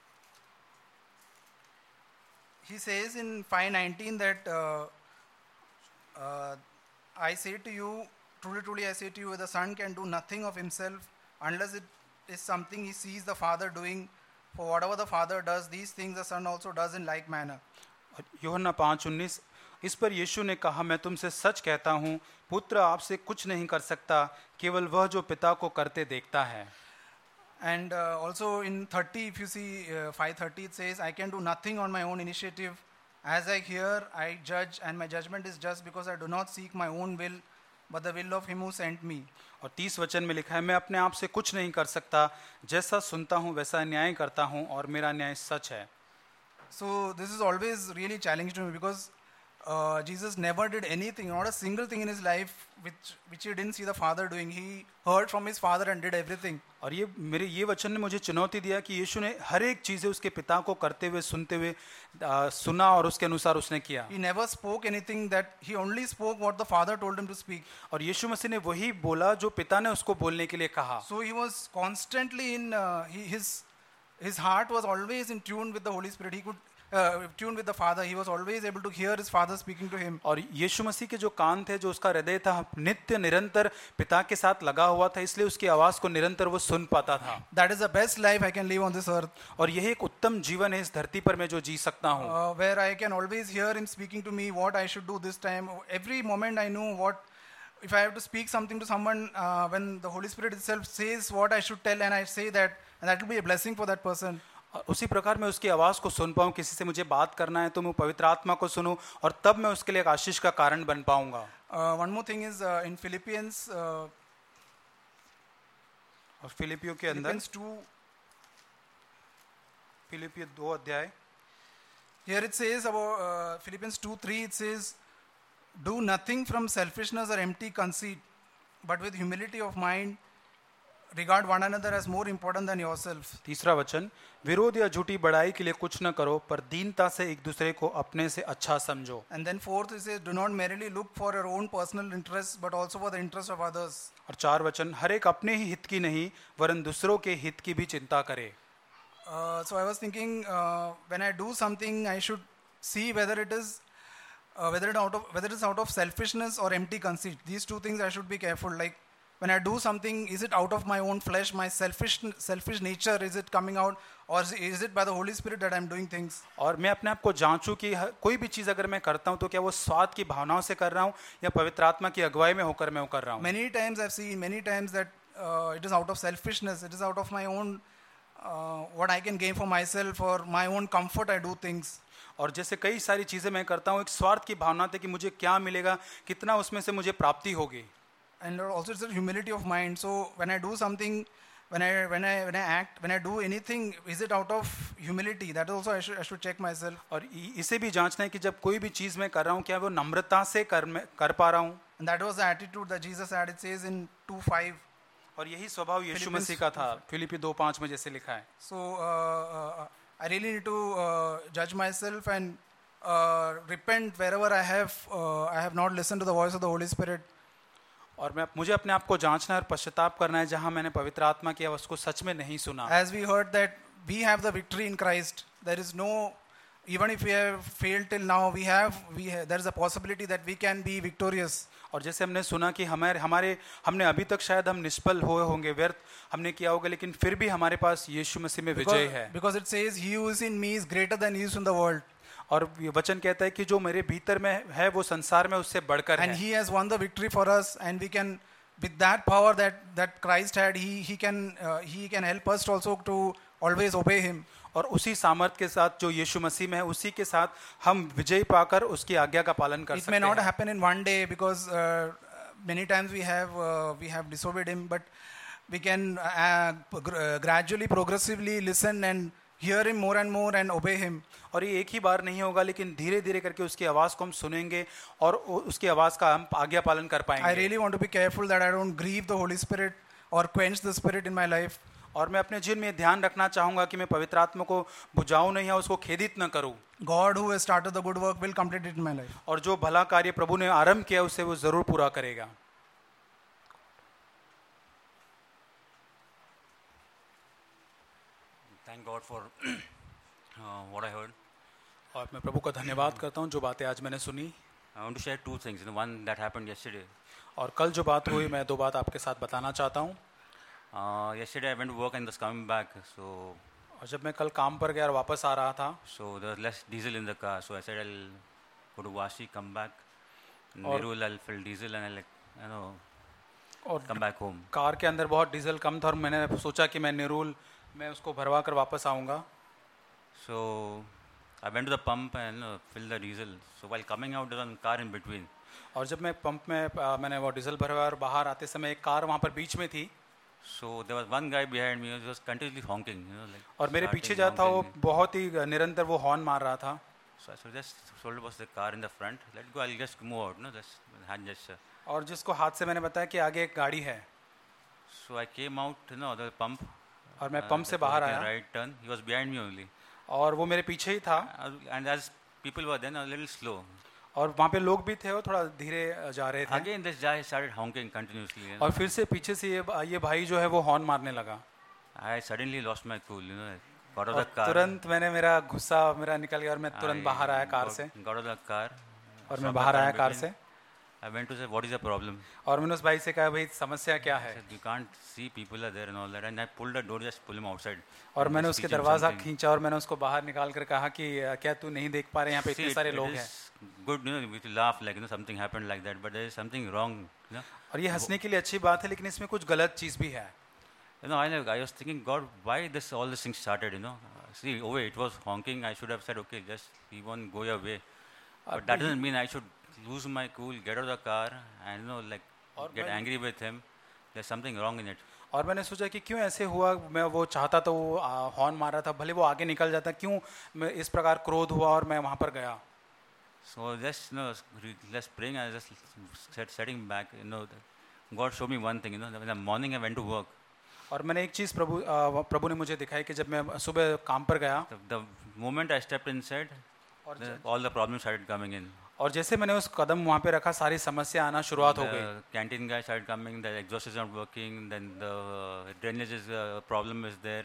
he says in 5:19 that I say to you, truly I say to you, the Son can do nothing of himself unless it is something he sees the Father doing. For whatever the Father does, these things the Son also does in like manner. और यूहन्ना 5:19, इस पर यीशु ने कहा, मैं तुमसे सच कहता हूँ, पुत्र आपसे कुछ नहीं कर सकता, केवल वह जो पिता को करते देखता है। And also in 30, if you see 5:30, it says, I can do nothing on my own initiative. As I hear, I judge, and my judgment is just because I do not seek my own will, but the will of him who sent me. और 30 वचन में लिखा है, मैं अपने आप से कुछ नहीं कर सकता, जैसा सुनता हूँ वैसा न्याय करता हूँ, और मेरा न्याय सच है। So this is always really challenging to me, because Jesus never did anything, not a single thing in his life which he didn't see the Father doing. He heard from his Father and did everything. और ये वचन ने मुझे चुनौती दिया कि यीशु ने हर एक चीज़ें उसके पिता को करते हुए सुनते हुए सुना और उसके अनुसार उसने किया। He never spoke anything, that he only spoke what the Father told him to speak. और यीशु मसीह ने वही बोला जो पिता ने उसको बोलने के लिए कहा। So he was constantly in his heart was always in tune with the Holy Spirit. He could tune with the Father. He was always able to hear his Father speaking to him. और यीशु मसीह के जो कान थे, जो उसका हृदय था, नित्य निरंतर पिता के साथ लगा हुआ था, इसलिए उसकी आवाज को निरंतर वो सुन पाता था। That is the best life I can live on this earth. और यही एक उत्तम जीवन है इस धरती पर मैं जो जी सकता हूँ। Where I can always hear him speaking to me what I should do this time. Every moment I know what, if I have to speak something to someone, when the Holy Spirit itself says what I should tell, and I say that, and that will be a blessing for that person. उसी प्रकार मैं उसकी आवाज़ को सुन पाऊँ, किसी से मुझे बात करना है तो मैं पवित्र आत्मा को सुनूं, और तब मैं उसके लिए एक आशीष का कारण बन पाऊंगा। One more thing is in Philippians, और फिलिपियों के अंदर फिलिपियों 2 अध्याय, here it says about Philippians 2:3, it says, do nothing from selfishness or empty conceit, but with humility of mind regard one another as more important than yourself. तीसरा वचन, विरोध या झूठी बड़ाई के लिए कुछ न करो, पर दीनता से एक दूसरे को अपने से अच्छा समझो। And then fourth it says, do not merely look for your own personal interests, but also for the interest of others. और 4 वचन, हर एक अपने ही हित की नहीं वरन दूसरों के हित की भी चिंता करे। So I was thinking, when I do something, I should see whether it is whether it's out of selfishness or empty conceit. These two things I should be careful. Like, when I do something, is it out of my own flesh, my selfish nature, is it coming out, or is it by the Holy Spirit that I'm doing things? और मैं अपने आप को जांचूं कि कोई भी चीज़ अगर मैं करता हूं तो क्या वो स्वाद की भावनाओं से कर रहा हूं या पवित्र आत्मा की अगुवाई में होकर मैं वो कर रहा हूं। Many times I've seen that it is out of selfishness, it is out of my own what I can gain for myself, or my own comfort I do things. और जैसे कई सारी चीज़ें मैं करता हूँ एक स्वार्थ की भावना थी कि मुझे क्या मिलेगा, कितना उसमें से मुझे प्राप्ति होगी। And also it's a humility of mind. So when I do something, when I act, when I do anything, is it out of humility? That also I should check myself. और इसे भी जांचना है कि जब कोई भी चीज़ मैं कर रहा हूँ क्या वो नम्रता से कर पा रहा हूँ। And that was the attitude that Jesus had. It says in 2:5. और यही स्वभाव यीशु मसीह का था, फिलिपी 2:5 में जैसे लिखा है। So I really need to judge myself and repent wherever I have not listened to the voice of the Holy Spirit. और मुझे अपने आप को जांचना है और पश्चाताप करना है जहां मैंने पवित्र आत्मा की आवाज को सच में नहीं सुना। As we heard that we have the victory in Christ, there is no, even if we have failed till now, there is a possibility that we can be victorious. और जैसे हमने सुना कि हमने अभी तक शायद हम निष्फल हुए होंगे, व्यर्थ हमने किया होगा, लेकिन फिर भी हमारे पास यीशु मसीह में विजय है। Because it says he who is in me is greater than he who is in the world. और ये वचन कहता है कि जो मेरे भीतर में है वो संसार में उससे बढ़कर है। And he has won the victory for us, and we can, with that power that Christ had, he can help us also to always obey him. और उसी सामर्थ के साथ जो यीशु मसीह में है उसी के साथ हम विजय पाकर उसकी आज्ञा का पालन कर सकते हैं। It may not happen in one day, because many times we have disobeyed him, but we can gradually, progressively listen and hear him more and more and obey him. और ये एक ही बार नहीं होगा, लेकिन धीरे धीरे करके उसकी आवाज को हम सुनेंगे और उसकी आवाज का हम आज्ञा पालन कर पाएंगे। I really want to be careful that I don't grieve the Holy Spirit or quench the Spirit in my life. और मैं अपने जीवन में ध्यान रखना चाहूंगा कि मैं पवित्र आत्मा को बुझाऊं नहीं या उसको खेदित न करूं। God who has started the good work will complete it in my life. और जो भला कार्य प्रभु ने आरंभ किया उसे वो जरूर पूरा करेगा। Thank God for what I heard. और मैं प्रभु का धन्यवाद करता हूं जो बातें आज मैंने सुनी। I want to share two things. The one that happened yesterday. और कल जो बात हुई मैं 2 बात आपके साथ बताना चाहता हूं। Yesterday I went to work and was coming back. So और जब मैं कल काम पर गया और वापस आ रहा था, So there was less diesel in the car. So I said I'll go to Vashi, come back. Nerul, I'll fill diesel and I'll और come back home. कार के अंदर बहुत डीजल कम था और मैंने सोचा कि मैं नेरूल में उसको भरवा कर वापस आऊँगा. So I went to the pump and filled the diesel. So while coming out, there was a car in between. और जब मैं पंप में मैंने वो डीजल भरवाया और बाहर आते समय एक कार वहाँ पर बीच में थी. So there was one guy behind me who was continuously honking, और मेरे starting पीछे जो था वो honking. बहुत ही निरंतर वो हॉर्न मार रहा था. So I just told was the car in the front. Let go. I'll just move out. Just hand gesture. और जिसको हाथ से मैंने बताया कि आगे एक गाड़ी है. So I came out, the pump. और मैं पंप से बाहर आया. Right turn. He was behind me only. और वो मेरे पीछे ही था. And as people were then a little slow. और वहाँ पे लोग भी थे वो थोड़ा धीरे जा रहे थे. Again this guy started honking continuously. और फिर से पीछे से ये भाई जो है वो हॉर्न मारने लगा. I suddenly lost my cool. Got out of the car. तुरंत मैंने मेरा गुस्सा मेरा निकल गया और मैं तुरंत बाहर आया कार से. Got out of the car. और मैं बाहर आया कार से. I went to say what is the problem. और मैंने उस भाई से कहा भाई समस्या क्या है. You can't see people are there and all that. And I pulled the door, just pull him outside. और मैंने उसके दरवाजा खींचा और मैंने उसको बाहर निकाल कर कहा कि क्या तू नहीं देख पा रहे यहाँ पे इतने सारे लोग हैं. Good, we laugh like something happened like that, but there is something wrong. और ये हंसने के लिए अच्छी बात है लेकिन इसमें कुछ गलत चीज भी है. I was thinking, God, why all this things started? See, it was honking. I should have said, okay, just he won't go your way. But that doesn't mean I should lose my cool, get out of the car, and get angry with him. There's something wrong in it. और मैंने सोचा कि क्यों ऐसे हुआ. मैं वो चाहता तो वो हॉर्न मार रहा था, भले वो आगे निकल जाता, क्यों मैं इस प्रकार क्रोध हुआ और मैं वहाँ पर गया. So just just praying, I just setting back. God showed me one thing. In the morning I went to work. और मैंने एक चीज प्रभु ने मुझे दिखाई कि जब मैं सुबह काम पर गया. The moment I stepped inside, all the problems started coming in. और जैसे मैंने उस कदम वहाँ पे रखा सारी समस्या आना शुरुआत हो गई. Canteen guy started coming. The exhaust is not working. Then the drainage problem is there.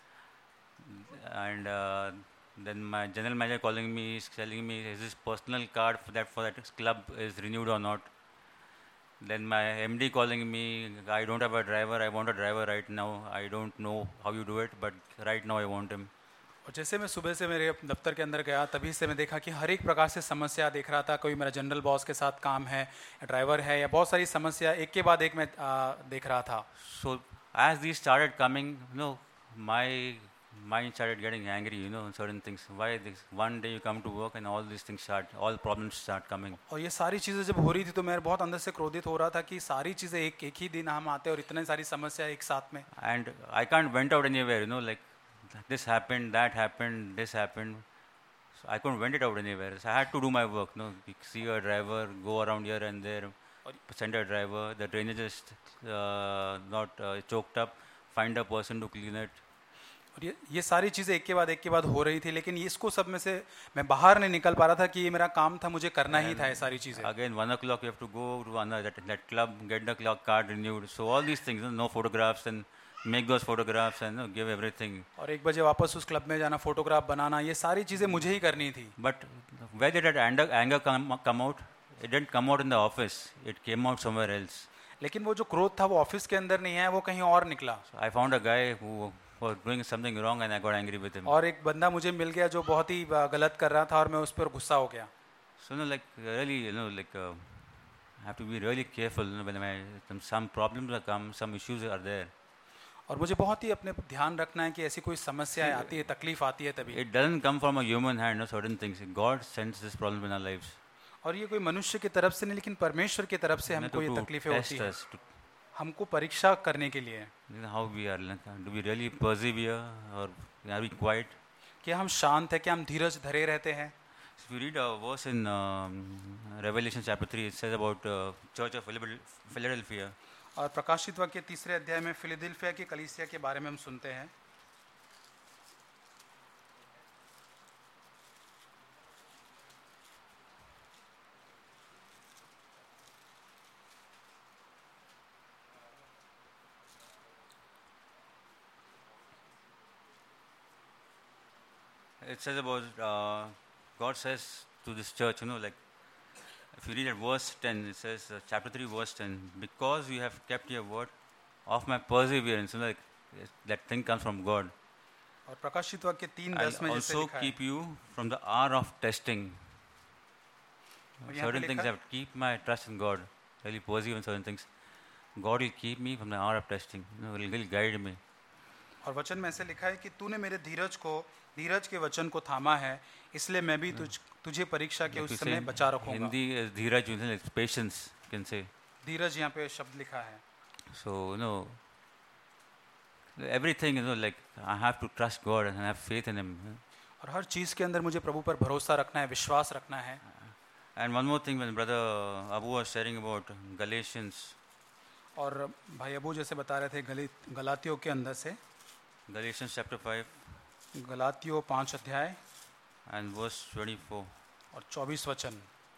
And then my general manager calling me, is telling me, is this personal card for that club is renewed or not? Then my MD calling me, I don't have a driver. I want a driver right now. I don't know how you do it, but right now I want him. और जैसे मैं सुबह से मेरे दफ्तर के अंदर गया तभी से मैं देखा कि हर एक प्रकार से समस्या देख रहा था. कोई मेरा जनरल बॉस के साथ काम है, ड्राइवर है, या बहुत सारी समस्या एक के बाद एक मैं देख रहा था. So as these started coming, my mind started getting angry, on certain things. Why this? One day you come to work and all these things all problems start coming. और ये सारी चीज़ें जब हो रही थी तो मैं बहुत अंदर से क्रोधित हो रहा था कि सारी चीज़ें एक ही दिन हम आते और इतनी सारी समस्या एक साथ में. And I can't went out anywhere, like this happened, that happened, this happened. So I couldn't went it out anywhere. So I had to do my work, see a driver, go around here and there, send a driver. The drainage is not choked up. Find a person to clean it. और ये सारी चीज़ें एक के बाद हो रही थी लेकिन इसको सब में से मैं बाहर नहीं निकल पा रहा था कि ये मेरा काम था, मुझे करना ही था ये सारी चीज़ें. Again 1 o'clock you have to go to that club, get the card renewed. So all these things, no photographs, and make those photographs and give everything. और 1 बजे वापस उस क्लब में जाना, फोटोग्राफ बनाना, ये सारी चीज़ें मुझे ही करनी थी. But where did that anger come out? It didn't come out in the office. It came out somewhere else. लेकिन वो जो क्रोध था वो ऑफिस के अंदर नहीं है, वो कहीं और निकला. So I found a guy who was doing something wrong and I got angry with him. और एक बंदा मुझे मिल गया जो बहुत ही गलत कर रहा था और मैं उस पर गुस्सा हो गया. So really, I have to be really careful when some problems are come, some issues are there. और मुझे बहुत ही अपने ध्यान रखना है कि ऐसी कोई समस्या आती है, तकलीफ आती है तभी. It doesn't come from a human hand, certain things. God sends this problem in our lives. और ये कोई मनुष्य की तरफ से नहीं लेकिन परमेश्वर की तरफ से हमको ये तकलीफें होती हैं, हमको परीक्षा करने के लिए. How we are, do we really persevere or are we quiet? क्या हम शांत है, क्या हम धीरज धरे रहते हैं? If you read a verse in Revelation chapter 3, it says about Church of Philadelphia. और प्रकाशित वाक्य 3 अध्याय में फिलाडेल्फिया की कलीसिया के बारे में हम सुनते हैं. It says about God says to this church, if you read at verse 10, it says chapter 3 verse 10, because you have kept your word of my perseverance, that thing comes from God. और प्रकाशित वाक्य 3:10 I'll में जैसे also लिखा है, keep you from the hour of testing. और यहाँ पे Certain things लिखा I have to keep my trust in God. Really persevere in certain things. God will keep me from the hour of testing. He'll guide me. और वचन में ऐसे लिखा है कि तूने मेरे धीरज के वचन को थामा है, इसलिए मैं भी तुझे परीक्षा के Like उस we समय say, बचा रखूंगा. Hindi is Dheeraj, it's patience, you can say. धीरज यहाँ पे शब्द लिखा है. So, everything, like I have to trust God and have faith in Him. और हर चीज़ के अंदर मुझे प्रभु पर भरोसा रखना है, विश्वास रखना है. And one more thing, when Brother Abu was sharing about Galatians, और भाई अबू जैसे बता रहे थे गलातियों के अंदर से, Galatians chapter 5 गलातियों 5 अध्याय and verse 24. और 24 वचन.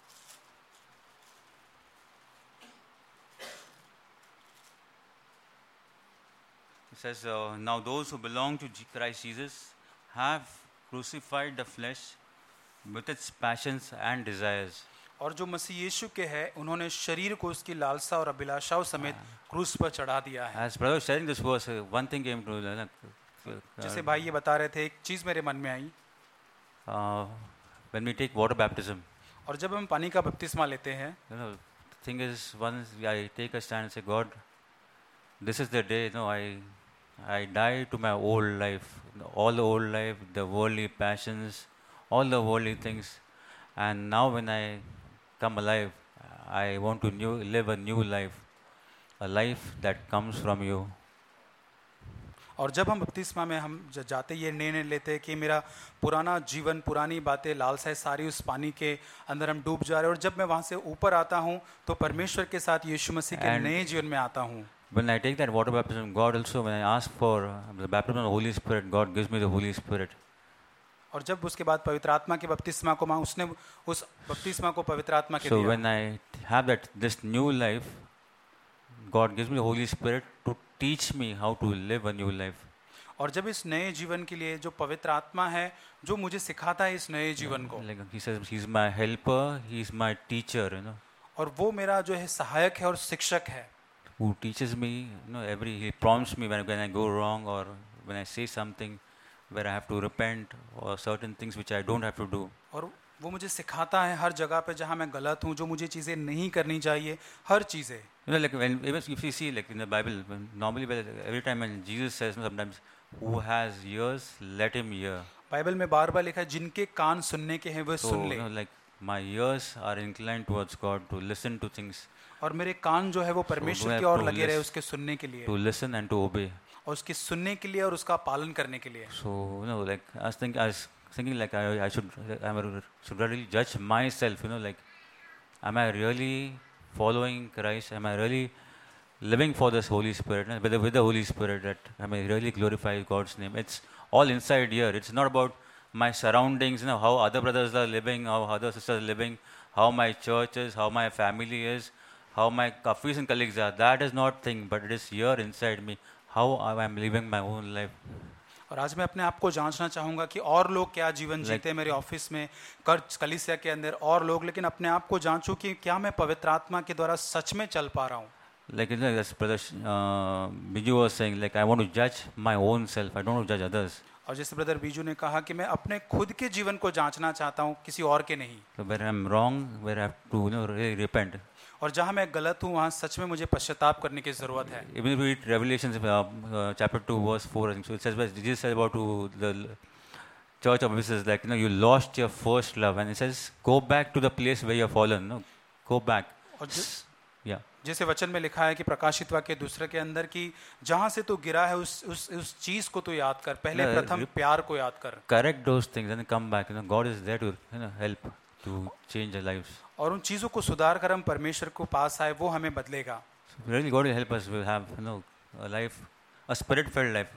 It says, now those who belong to Christ Jesus have crucified the flesh with its passions and desires. और जो मसीह यीशु के हैं उन्होंने शरीर को उसकी लालसा और अभिलाषाओं समेत क्रूस पर चढ़ा दिया है. As brother was sharing this verse, one thing came to जैसे भाई ये बता रहे थे, एक चीज़ मेरे मन में आई. when we take water baptism. और जब हम पानी का बपतिस्मा लेते हैं, The thing is, once I take a stand and say, God, this is the day, I die to my old life, all the old life, the worldly passions, all the worldly things, and now when I come alive, I want to live a new life, a life that comes from you. और जब हम बपतिस्मा में हम जाते ये निर्णय लेते हैं कि मेरा पुराना जीवन, पुरानी बातें, लालसाएं सारी उस पानी के अंदर हम डूब जा रहे हैं, और जब मैं वहाँ से ऊपर आता हूँ तो परमेश्वर के साथ यीशु मसीह के नए जीवन में आता हूँ. When I take that water baptism, God also, when I ask for the baptism of the Holy Spirit, God gives me the Holy Spirit. और जब उसके बाद पवित्र आत्मा के बपतिस्मा को उसने उस बपतिस्मा को पवित्र आत्मा के So दिया. when I have this new life, God gives me the Holy Spirit to teach me how to live a new life. और जब इस नए जीवन के लिए जो पवित्र आत्मा है जो मुझे सिखाता है इस नए जीवन को, Like he says, He's my helper, He's my teacher, और वो मेरा जो है सहायक है और शिक्षक है, who teaches me, He prompts me when I go wrong or when I say something where I have to repent or certain things which I don't have to do. और वो मुझे सिखाता है हर जगह पे जहाँ मैं गलत हूँ, जो मुझे चीज़ें नहीं करनी चाहिए, हर चीज़ें. Like even if you see, like in the Bible, normally every time when Jesus says, sometimes, who has ears, let him hear. Bible में बार बार लिखा है जिनके कान सुनने के हैं वे सुन ले. Like my ears are inclined towards God to listen to things. और मेरे कान जो है वो परमेश्वर की ओर लगे रहे उसके सुनने के लिए, To listen and to obey. और उसके सुनने के लिए और उसका पालन करने के लिए. So like I was thinking like I should really judge myself. Like, am I really following Christ? Am I really living for this Holy Spirit? With the Holy Spirit, that am I really glorify God's name? It's all inside here. It's not about my surroundings. How other brothers are living, how other sisters are living, how my church is, how my family is, how my office and colleagues are. That is not thing, but it is here inside me. How I am living my own life. और आज मैं अपने आप को जांचना चाहूँगा कि और लोग क्या जीवन जीते हैं मेरे ऑफिस में, कलीसिया के अंदर और लोग, लेकिन अपने आप को जांचूं कि क्या मैं पवित्र आत्मा के द्वारा सच में चल पा रहा हूँ. Like as brother Biju was saying, like I want to judge my own self. I don't want to judge others. और जैसे ब्रदर बीजू ने कहा कि मैं अपने खुद के जीवन को जांचना चाहता हूँ, किसी और के नहीं. So where I'm wrong, where I have to really repent. और जहाँ मैं गलत हूँ वहाँ सच में मुझे पश्चाताप करने की जरूरत है. Even if we read Revelations chapter 2 verse 4, I think so, it says, Jesus said about to the church of Ephesus, like you lost your first love, and it says go back to the place where you have fallen. No, go back. और Yeah. जैसे वचन में लिखा है कि प्रकाशित वाक्य दूसरे के अंदर कि जहाँ से तू गिरा है उस चीज को तू याद कर, पहले प्रथम प्यार को याद कर. Correct those things and come back. God is there to help to change our lives. और उन चीजों को सुधार कर हम परमेश्वर को पास आए, वो हमें बदलेगा. So really, God will help us. We'll have a life, a spirit-filled life.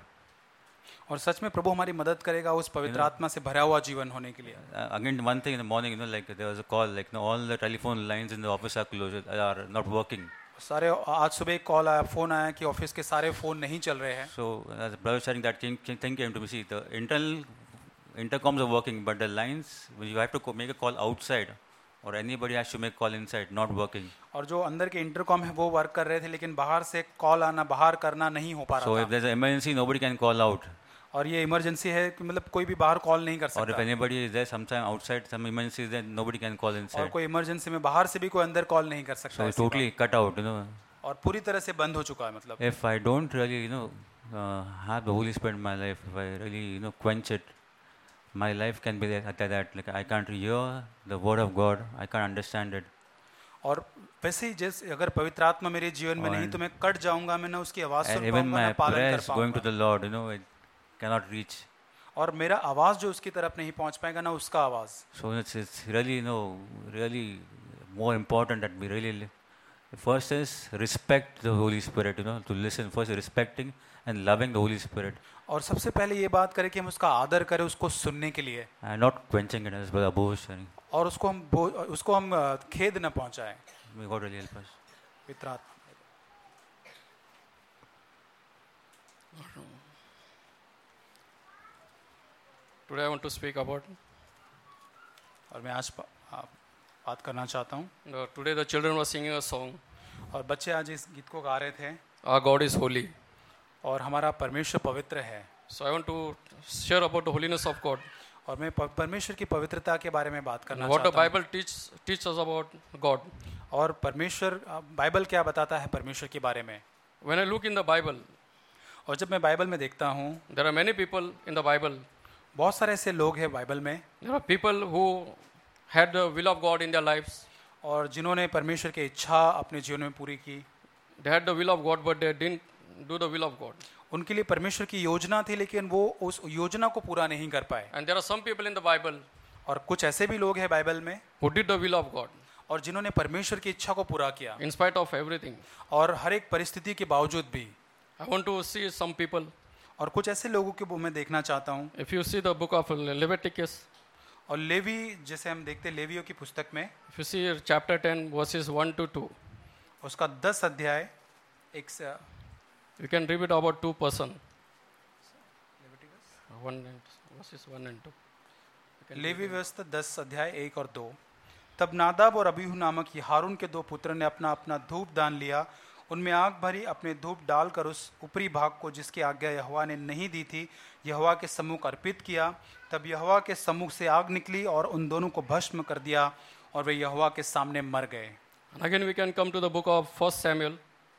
और सच में प्रभु हमारी मदद करेगा उस पवित्र आत्मा से भरा हुआ जीवन होने के लिए. Again, one thing in the morning, like there was a call, like all the telephone lines in the office are closed, are not working. सारे आज सुबह एक कॉल आया, फोन आया कि ऑफिस के सारे फोन नहीं चल रहे हैं. So as brother sharing that thing came to me. See, the internal intercoms are working, but the lines, you have to make a call outside, or anybody has to make call inside, not working. और जो अंदर के intercom है वो work कर रहे थे, लेकिन बाहर से कॉल आना, बाहर करना नहीं हो पा रहा So था. if there's an emergency, nobody can call out. और ये इमरजेंसी है कि मतलब कोई भी बाहर कॉल नहीं कर Or if सकता, anybody is there sometime outside, some emergency is there, nobody can call और inside. कोई इमरजेंसी में बाहर से भी कोई अंदर कॉल नहीं कर सकता So ऐसी totally cut out, you know. बात। और पूरी तरह से बंद हो चुका है मतलब। If I don't really, have the Holy Spirit in my life, if I really, quench it, my life can be like that. Like I can't hear the word of God, I can't understand it. और वैसे ही जैसे अगर पवित्र आत्मा मेरे जीवन में नहीं तो मैं कट जाऊंगा, मैं ना उसकी आवाज And सुन even पाऊंगा, my ना पालन कर prayers going to पाऊंगा, the Lord, it cannot reach. और मेरा आवाज जो उसकी तरफ नहीं पहुंच पाएगा ना उसका आवाज। So it's really, really more important that we really first is respect the Holy Spirit, to listen. First respecting and loving the Holy Spirit. और सबसे पहले ये बात करें कि हम उसका आदर करें उसको सुनने के लिए, And not quenching it as well, Abhus sharing. और उसको हम खेद न पहुंचाएं। May God really help us. पवित्र आत्मा। Today I want to speak about. और मैं आज बात करना चाहता हूँ। Today the children were singing a song. और बच्चे आज इस गीत को गा रहे थे, Our God is holy. और हमारा परमेश्वर पवित्र है। So I want to share about the holiness of God. और मैं परमेश्वर की पवित्रता के बारे में बात करना What the चाहता हूँ। Bible teach us about God. और परमेश्वर बाइबल क्या बताता है परमेश्वर के बारे में। When I look in the Bible, और जब मैं बाइबल में देखता हूँ, there are many people in the Bible. बहुत सारे ऐसे लोग हैं बाइबल में, There are people who had the will of God in their lives. और जिन्होंने परमेश्वर की इच्छा अपने जीवन में पूरी की। They had the will of God, but they didn't do the will of God. उनके लिए परमेश्वर की योजना थी, लेकिन वो उस योजना को पूरा नहीं कर पाए। And there are some people in the Bible और कुछ ऐसे भी लोग हैं बाइबल में, who did the will of God और जिन्होंने परमेश्वर की इच्छा को पूरा किया, in spite of everything. और हर एक परिस्थिति के बावजूद भी। I want to see some people. और कुछ ऐसे लोगों को मैं देखना चाहता हूँ। If you see the book of Leviticus, और लेवी, जैसे हम देखते हैं लेवियों की पुस्तक में, if you see chapter 10 verses 1 to 2, उसका 10 अध्याय एक से you can read it about 2 person. Verses 1 and 2. Levi व्यवस्था 10 अध्याय 1 और 2। तब नादाब और अबीहू नामक हारून के 2 पुत्र ने अपना अपना धूप दान लिया, उनमें आग भरी, अपने धूप डालकर उस ऊपरी भाग को जिसकी आज्ञा यहोवा ने नहीं दी थी यहोवा के सम्मुख अर्पित किया। तब यहोवा के सम्मुख से आग निकली और उन दोनों को भस्म कर दिया, और वे यहोवा के सामने मर गए। And again we can come to the book of 1 Samuel,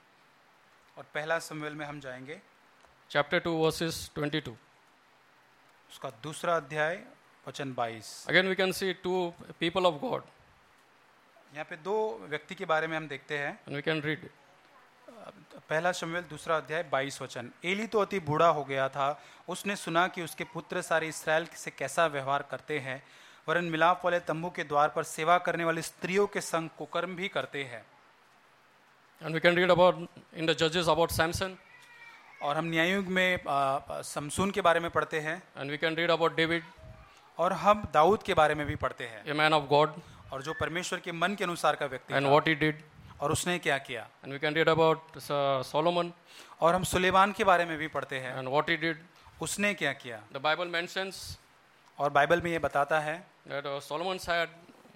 और पहला शमूएल में हम जाएंगे, chapter 2 verses 22. उसका 2 अध्याय वचन 22। Again we can see 2 people of God, यहाँ पे 2 व्यक्ति के बारे में हम देखते हैं। and we can read. पहला शमूएल 2 अध्याय 22 वचन। एली तो अति बूढ़ा हो गया था, उसने सुना कि उसके पुत्र सारे इस्राएल से कैसा व्यवहार करते हैं, वरन मिलाप वाले तंबू के द्वार पर सेवा करने वाली स्त्रियों के संग कुकर्म भी करते हैं। And we can read about in the Judges about Samson, और हम न्याययुग में समसून के बारे में पढ़ते हैं, and we can read about David, और हम दाऊद के बारे में भी पढ़ते हैं, a man of God, और जो परमेश्वर के मन के अनुसार का व्यक्ति and था, what he did. और उसने क्या किया। And we can read about Solomon, और हम सुलेमान के बारे में भी पढ़ते हैं, and what he did. उसने क्या किया। The Bible mentions और बाइबल में ये बताता है that Solomon had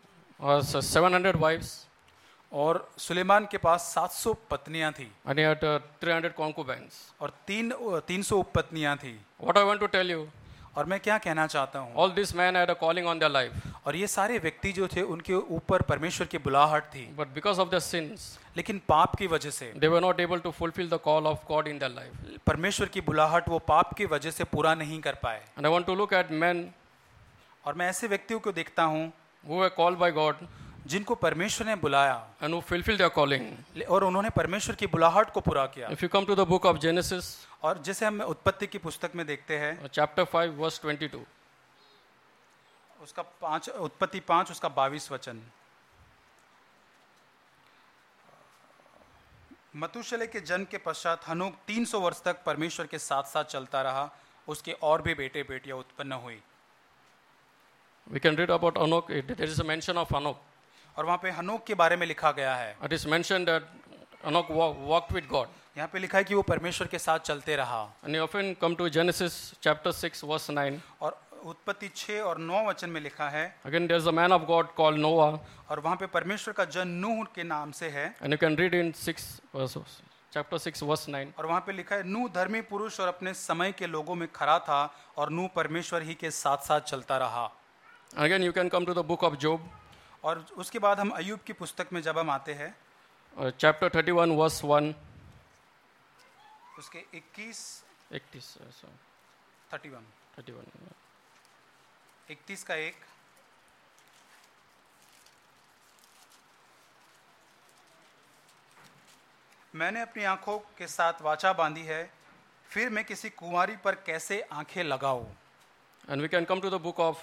700 wives, और सुलेमान के पास 700 पत्नियां थी, and he had 300 concubines. और 300 उपपत्नियां थी। What I want to tell you, और मैं क्या कहना चाहता हूँ, all these men had a calling on their life, और ये सारे व्यक्ति जो थे उनके ऊपर परमेश्वर की बुलाहट थी, but because of their sins, लेकिन पाप की वजह से they were not able to fulfill the call of God in their life. परमेश्वर की बुलाहट वो पाप की वजह से पूरा नहीं कर पाए। And I want to look at men और मैं ऐसे व्यक्तियों को देखता हूँ who were called by God जिनको परमेश्वर ने बुलाया and who fulfilled their calling. और उन्होंने परमेश्वर की बुलाहट को पूरा किया। If you come to the book of Genesis, और जैसे हम उत्पत्ति की पुस्तक में देखते हैं, chapter 5 verse 22, उसका 5 उत्पत्ति 5 उसका 22 वचन। मतूशले के जन्म के पश्चात हनोक 300 वर्ष तक परमेश्वर के साथ साथ चलता रहा, उसके और भी बेटे बेटियां उत्पन्न हुई। we can read about Enoch. There is a mention of Enoch. और वहाँ पे हनोक के बारे में लिखा गया है, It is mentioned that Enoch walked with God. यहाँ पे लिखा है कि वो परमेश्वर के साथ चलते रहा। And you often come to Genesis chapter 6 verse 9. और उत्पत्ति 6 और 9 वचन में लिखा है, Again there is a man of God called Noah, और वहाँ पे परमेश्वर का जन नूह के नाम से है। and you can read in 6 verses. chapter 6, verse 9. और वहां पे लिखा है, नूह धर्मी पुरुष और अपने समय के लोगों में खरा था और नूह परमेश्वर ही के साथ साथ चलता रहा। And again, you can come to the book of Job, और उसके बाद हम अय्यूब की पुस्तक में जब हम आते हैं, chapter 31, verse 1. उसके 31 का 1, मैंने अपनी आंखों के साथ वाचा बांधी है, फिर मैं किसी कुंवारी पर कैसे आंखें लगाऊं। And we can come to the book of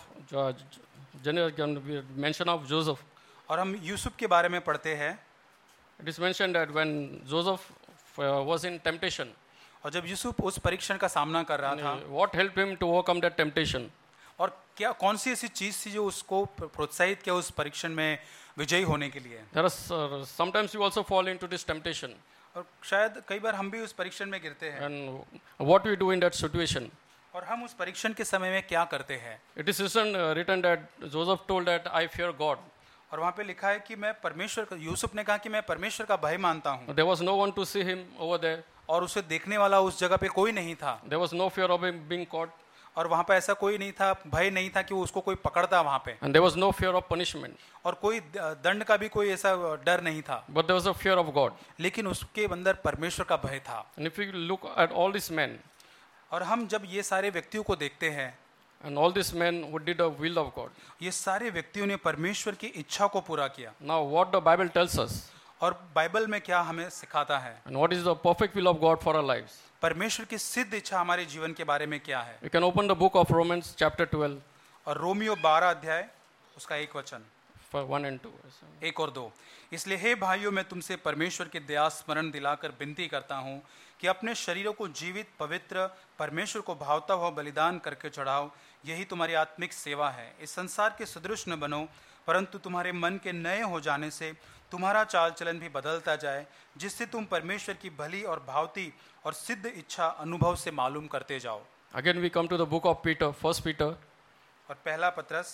mention of Joseph. और हम यूसुफ के बारे में पढ़ते हैं। It is mentioned that when Joseph was in temptation, और जब यूसुफ उस परीक्षण का सामना कर रहा था, what helped him to overcome that temptation? और क्या कौन सी ऐसी चीज थी जो उसको प्रोत्साहित किया उस परीक्षण में विजयी होने के लिए। There are sometimes you also fall into this temptation. और शायद कई बार हम भी उस परीक्षण में गिरते हैं। And what we do in that situation? और हम उस परीक्षण के समय में क्या करते हैं। It is written that Joseph told that I fear God. और वहाँ पे लिखा है कि मैं परमेश्वर का, यूसुफ ने कहा कि मैं परमेश्वर का भय मानता हूँ। There was no one to see him over there. और उसे देखने वाला उस जगह पे कोई नहीं था। There was no fear of him being caught. और वहाँ पे ऐसा कोई नहीं था, भय नहीं था कि उसको कोई पकड़ता वहाँ पे। And there was no fear of punishment. और कोई दंड का भी कोई ऐसा डर नहीं था। But there was a fear of God. लेकिन उसके अंदर परमेश्वर का भय था। And if you look at all these men, और हम जब ये सारे व्यक्तियों को देखते हैं, and all these men who did the will of God. ये सारे व्यक्तियों ने परमेश्वर की इच्छा को पूरा किया। Now what the Bible tells us, और बाइबल में क्या हमें सिखाता है, and what is the perfect will of God for our lives? परमेश्वर की सिद्ध इच्छा हमारे जीवन के बारे में क्या है। We can open the book of Romans chapter 12, और रोमियो 12 अध्याय उसका 1 वचन, for 1 and 2. 1 और 2। इसलिए हे भाइयों, मैं तुमसे परमेश्वर की दया स्मरण दिलाकर विनती करता हूँ कि अपने शरीरों को जीवित, पवित्र, परमेश्वर को भावता हुआ बलिदान करके चढ़ाओ, यही तुम्हारी आत्मिक सेवा है। इस संसार के सदृश न बनो, परंतु तुम्हारे मन के नए हो जाने से तुम्हारा चाल चलन भी बदलता जाए, जिससे तुम परमेश्वर की भली और भावती और सिद्ध इच्छा अनुभव से मालूम करते जाओ। Again we come to the book of Peter, 1 Peter और पहला पत्रस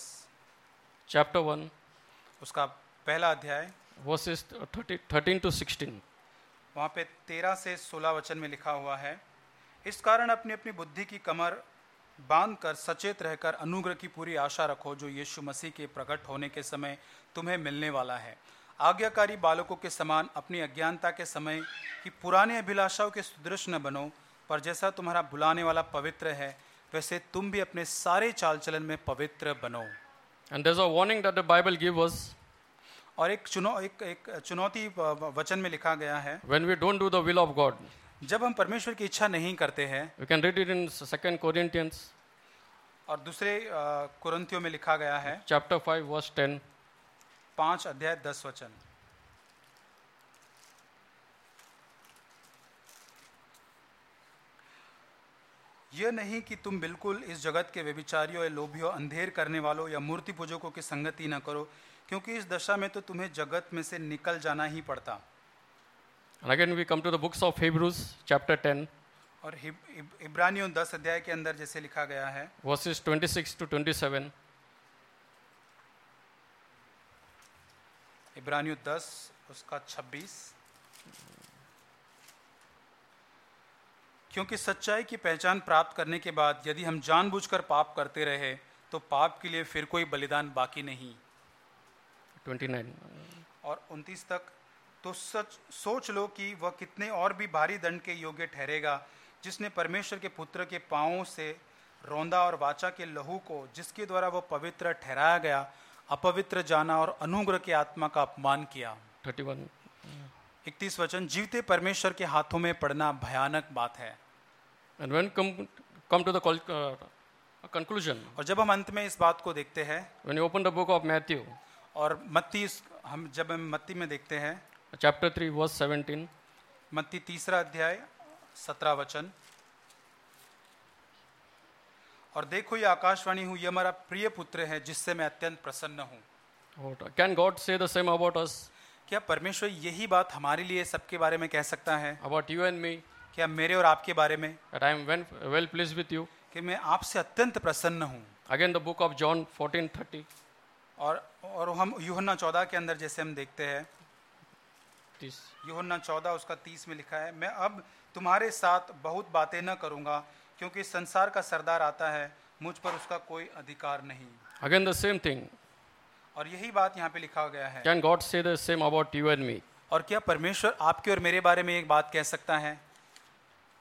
chapter 1, उसका पहला अध्याय verses 13 to 16. वहाँ पे 13 से 16 वचन में लिखा हुआ है, इस कारण अपनी अपनी बुद्धि की कमर बांध कर सचेत रहकर अनुग्रह की पूरी आशा रखो, जो यीशु मसीह के प्रकट होने के समय तुम्हें मिलने वाला है। आज्ञाकारी बालकों के समान अपनी अज्ञानता के समय की पुरानी अभिलाषाओं के सदृश न बनो, पर जैसा तुम्हारा बुलाने वाला पवित्र है, वैसे तुम भी अपने सारे चाल चलन में पवित्र बनो। And there's a warning that the Bible gives us. और एक चुनौती वचन में लिखा गया है, When we don't do the will of God, जब हम परमेश्वर की इच्छा नहीं करते हैं। we can read it in 2 Corinthians और दूसरे कुरिन्थियों में लिखा गया है, chapter 5 verse 10. 5 अध्याय 10 वचन, यह नहीं कि तुम बिल्कुल इस जगत के व्यभिचारियों या लोभियों, अंधेर करने वालों या मूर्ति पूजकों की संगति न करो, क्योंकि इस दशा में तो तुम्हें जगत में से निकल जाना ही पड़ता। And again we come to the books of Hebrews chapter 10 और इब्रानियों 10 अध्याय के अंदर जैसे लिखा गया है, verses 26 to 27. इब्रानियों 10 उसका 26, क्योंकि सच्चाई की पहचान प्राप्त करने के बाद यदि हम जानबूझकर पाप करते रहे, तो पाप के लिए फिर कोई बलिदान बाकी नहीं। 29. और 29 तक, तो सच सोच लो कि वह कितने और भी भारी दंड के योग्य ठहरेगा, जिसने परमेश्वर के पुत्र के पांवों से रौंदा और वाचा के लहू को, जिसके द्वारा वह पवित्र ठहराया गया, अपवित्र जाना और अनुग्रह की आत्मा का अपमान किया। 31. 31 वचन, जीवते परमेश्वर के हाथों में पड़ना भयानक बात है। And when come to the conclusion, और जब हम अंत में इस बात को देखते हैं, when you open the book of Matthew और मत्ती, जब हम मत्ती में देखते हैं, chapter 3 verse 17, मत्ती 3 अध्याय 17 वचन, और देखो ये आकाशवाणी हूँ, ये हमारा प्रिय पुत्र है, जिससे मैं अत्यंत प्रसन्न हूँ। can God say the same about us, क्या परमेश्वर यही बात हमारे लिए सबके बारे में कह सकता है? about you and me, क्या मेरे और आपके बारे में, that I am well pleased with you? कि मैं आपसे अत्यंत प्रसन्न हूँ। Again the book of John 14:30, और हम यूहन्ना 14 के अंदर जैसे हम देखते हैं, 30. यूहन्ना 14 उसका 30 में लिखा है, मैं अब तुम्हारे साथ बहुत बातें न करूंगा क्योंकि संसार का सरदार आता है, मुझ पर उसका कोई अधिकार नहीं. Again the same thing. और यही बात यहाँ पे लिखा गया है. Can God say the same about you and me? और क्या परमेश्वर आपके और मेरे बारे में एक बात कह सकता है?